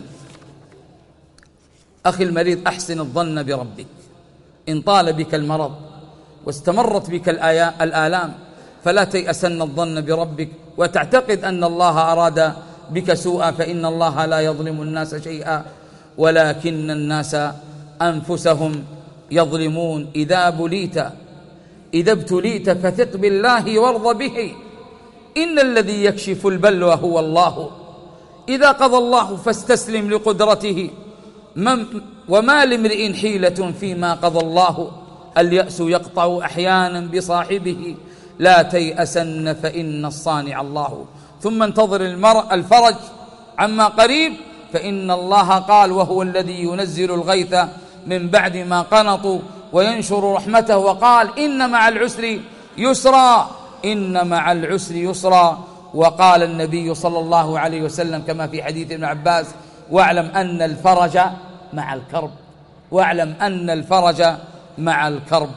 أخي المريض، أحسن الظن بربك. إن طال بك المرض واستمرت بك الآلام فلا تيأسن الظن بربك وتعتقد أن الله أراد بك سوءا، فإن الله لا يظلم الناس شيئا ولكن الناس أنفسهم يظلمون. إذا ابتليت فثق بالله وارض به، إن الذي يكشف البلوى هو الله. إذا قضى الله فاستسلم لقدرته، وما لامرئ حيلة فيما قضى الله، اليأس يقطع أحيانا بصاحبه، لا تيأسن فإن الصانع الله. ثم انتظر الفرج عما قريب، فإن الله قال: وهو الذي ينزل الغيث من بعد ما قنطوا وينشر رحمته، وقال: إن مع العسر يسرا، إن مع العسر يسرا. وقال النبي صلى الله عليه وسلم كما في حديث ابن عباس: واعلم أن الفرج مع الكرب، واعلم أن الفرج مع الكرب.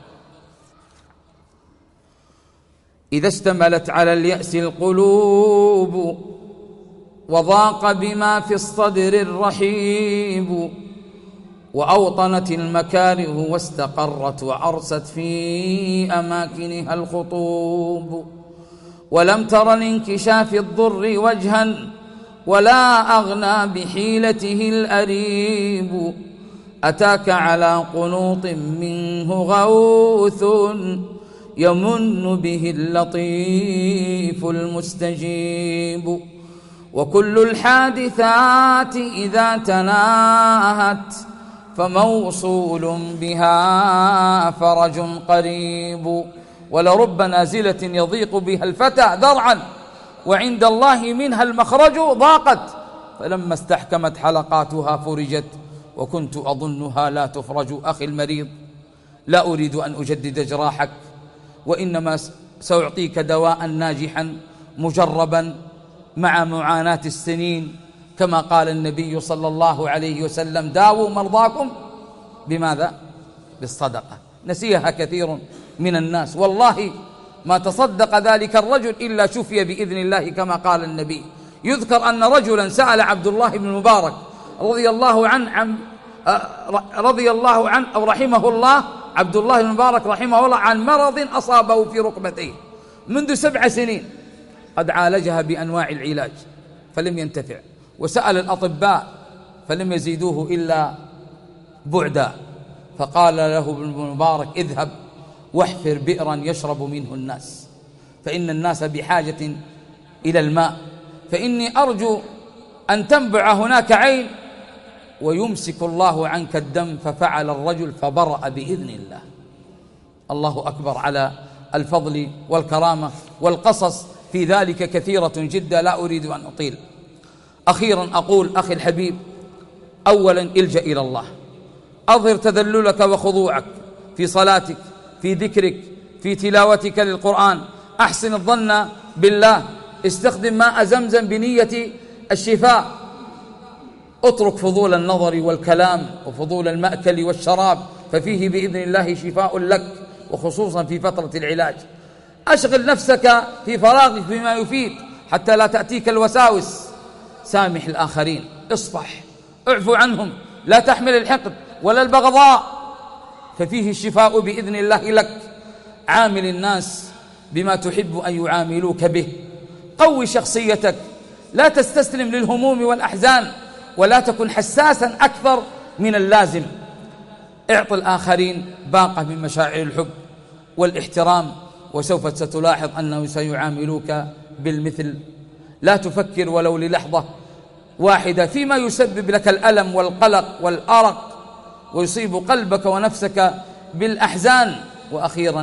إذا اشتملت على اليأس القلوب وضاق بما في الصدر الرحيب، وأوطنت المكاره واستقرت وأرست في أماكنها الخطوب، ولم تر لانكشاف الضر وجها ولا أغنى بحيلته الأريب، أتاك على قنوط منه غوث يمن به اللطيف المستجيب، وكل الحادثات إذا تناهت فموصول بها فرج قريب، ولرب نازلة يضيق بها الفتى ذرعا وعند الله منها المخرج ضاقت، فلما استحكمت حلقاتها فرجت وكنت أظنها لا تفرج. أخي المريض، لا أريد أن أجدد جراحك، وإنما سأعطيك دواء ناجحا مجربا مع معاناة السنين، كما قال النبي صلى الله عليه وسلم: داووا مرضاكم بماذا؟ بالصدقة. نسيها كثير من الناس، والله ما تصدق ذلك الرجل إلا شفي بإذن الله كما قال النبي. يذكر أن رجلا سأل عبد الله بن المبارك رضي الله عنه أو رحمه الله، عبد الله بن المبارك رحمه الله، عن مرض أصابه في ركبتيه منذ 7 سنين، قد عالجها بأنواع العلاج فلم ينتفع، وسأل الأطباء فلم يزيدوه إلا بعدا، فقال له ابن المبارك: اذهب واحفر بئرا يشرب منه الناس، فإن الناس بحاجة إلى الماء، فإني أرجو أن تنبع هناك عين ويمسك الله عنك الدم. ففعل الرجل فبرأ بإذن الله. الله أكبر على الفضل والكرامة، والقصص في ذلك كثيرة جدا، لا أريد أن أطيل. أخيرا أقول: أخي الحبيب، أولا الجأ إلى الله، أظهر تذللك وخضوعك في صلاتك، في ذكرك، في تلاوتك للقرآن، أحسن الظن بالله، استخدم ماء زمزم بنية الشفاء، اترك فضول النظر والكلام وفضول المأكل والشراب، ففيه بإذن الله شفاء لك، وخصوصا في فترة العلاج. أشغل نفسك في فراغك بما يفيد حتى لا تأتيك الوساوس. سامح الآخرين، اصفح، اعفو عنهم، لا تحمل الحقد ولا البغضاء، ففيه الشفاء بإذن الله لك. عامل الناس بما تحب أن يعاملوك به، قوي شخصيتك، لا تستسلم للهموم والأحزان، ولا تكن حساسا أكثر من اللازم. اعط الآخرين باقة من مشاعر الحب والاحترام، وسوف ستلاحظ أنهم سيعاملوك بالمثل. لا تفكر ولو للحظة واحدة فيما يسبب لك الألم والقلق والأرق ويصيب قلبك ونفسك بالأحزان. وأخيرا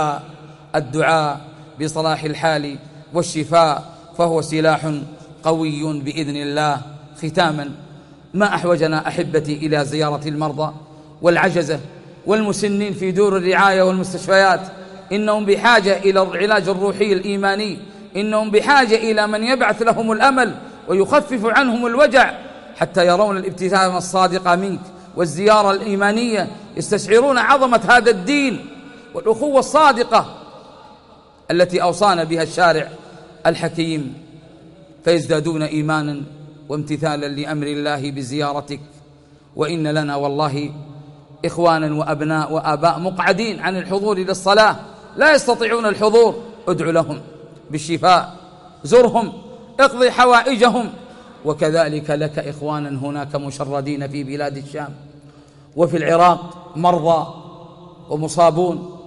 الدعاء بصلاح الحال والشفاء، فهو سلاح قوي بإذن الله. ختاما، ما أحوجنا أحبتي إلى زيارة المرضى والعجزة والمسنين في دور الرعاية والمستشفيات. إنهم بحاجة إلى العلاج الروحي الإيماني، إنهم بحاجة إلى من يبعث لهم الأمل ويخفف عنهم الوجع، حتى يرون الابتسامة الصادقة منك والزيارة الإيمانية، يستشعرون عظمة هذا الدين والأخوة الصادقة التي أوصانا بها الشارع الحكيم، فيزدادون إيمانا وامتثالا لأمر الله بزيارتك. وإن لنا والله إخوانا وأبناء وآباء مقعدين عن الحضور للصلاة، لا يستطيعون الحضور، ادع لهم بالشفاء، زرهم، اقضي حوائجهم. وكذلك لك إخوانا هناك مشردين في بلاد الشام وفي العراق، مرضى ومصابون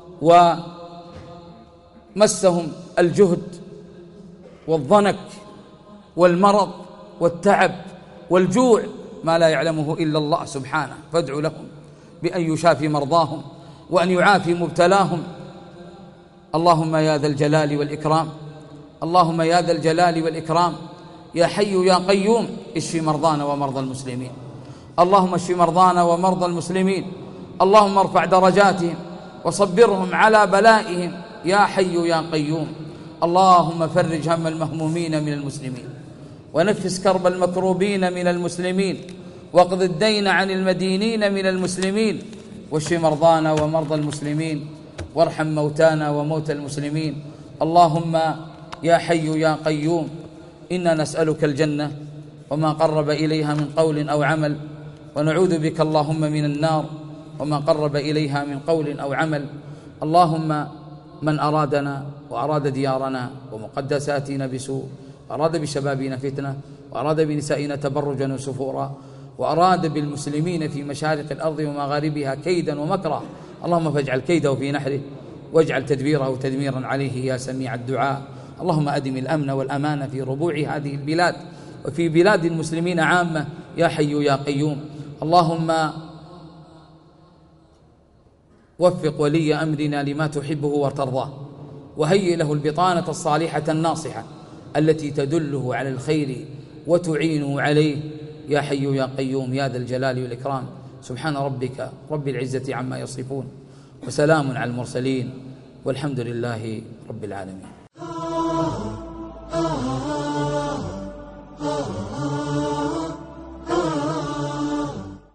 ومسهم الجهد والضنك والمرض والتعب والجوع ما لا يعلمه إلا الله سبحانه، فادعوا لهم بأن يشافي مرضاهم وأن يعافي مبتلاهم. اللهم يا ذا الجلال والإكرام، اللهم يا ذا الجلال والإكرام، يا حي يا قيوم، اشف مرضانا ومرضى المسلمين. اللهم اشف مرضانا ومرضى المسلمين. اللهم ارفع درجاتهم وصبرهم على بلائهم يا حي يا قيوم. اللهم فرج هم المهمومين من المسلمين، ونفس كرب المكروبين من المسلمين، واقض الدين عن المدينين من المسلمين، واشف مرضانا ومرضى المسلمين، وارحم موتانا وموتى المسلمين. اللهم يا حي يا قيوم، إنا نسألك الجنة وما قرب إليها من قول أو عمل، ونعوذ بك اللهم من النار وما قرب إليها من قول أو عمل. اللهم من أرادنا وأراد ديارنا ومقدساتنا بسوء، وأراد بشبابنا فتنة، وأراد بنسائنا تبرجا وسفورا، وأراد بالمسلمين في مشارق الأرض ومغاربها كيدا ومكرا، اللهم فاجعل كيده في نحره، واجعل تدبيره تدميرا عليه يا سميع الدعاء. اللهم أدم الأمن والأمان في ربوع هذه البلاد وفي بلاد المسلمين عامة يا حي يا قيوم. اللهم وفق ولي أمرنا لما تحبه وترضاه، وهيئ له البطانة الصالحة الناصحة التي تدله على الخير وتعينه عليه يا حي يا قيوم يا ذا الجلال والإكرام. سبحان ربك رب العزة عما يصفون، وسلام على المرسلين، والحمد لله رب العالمين.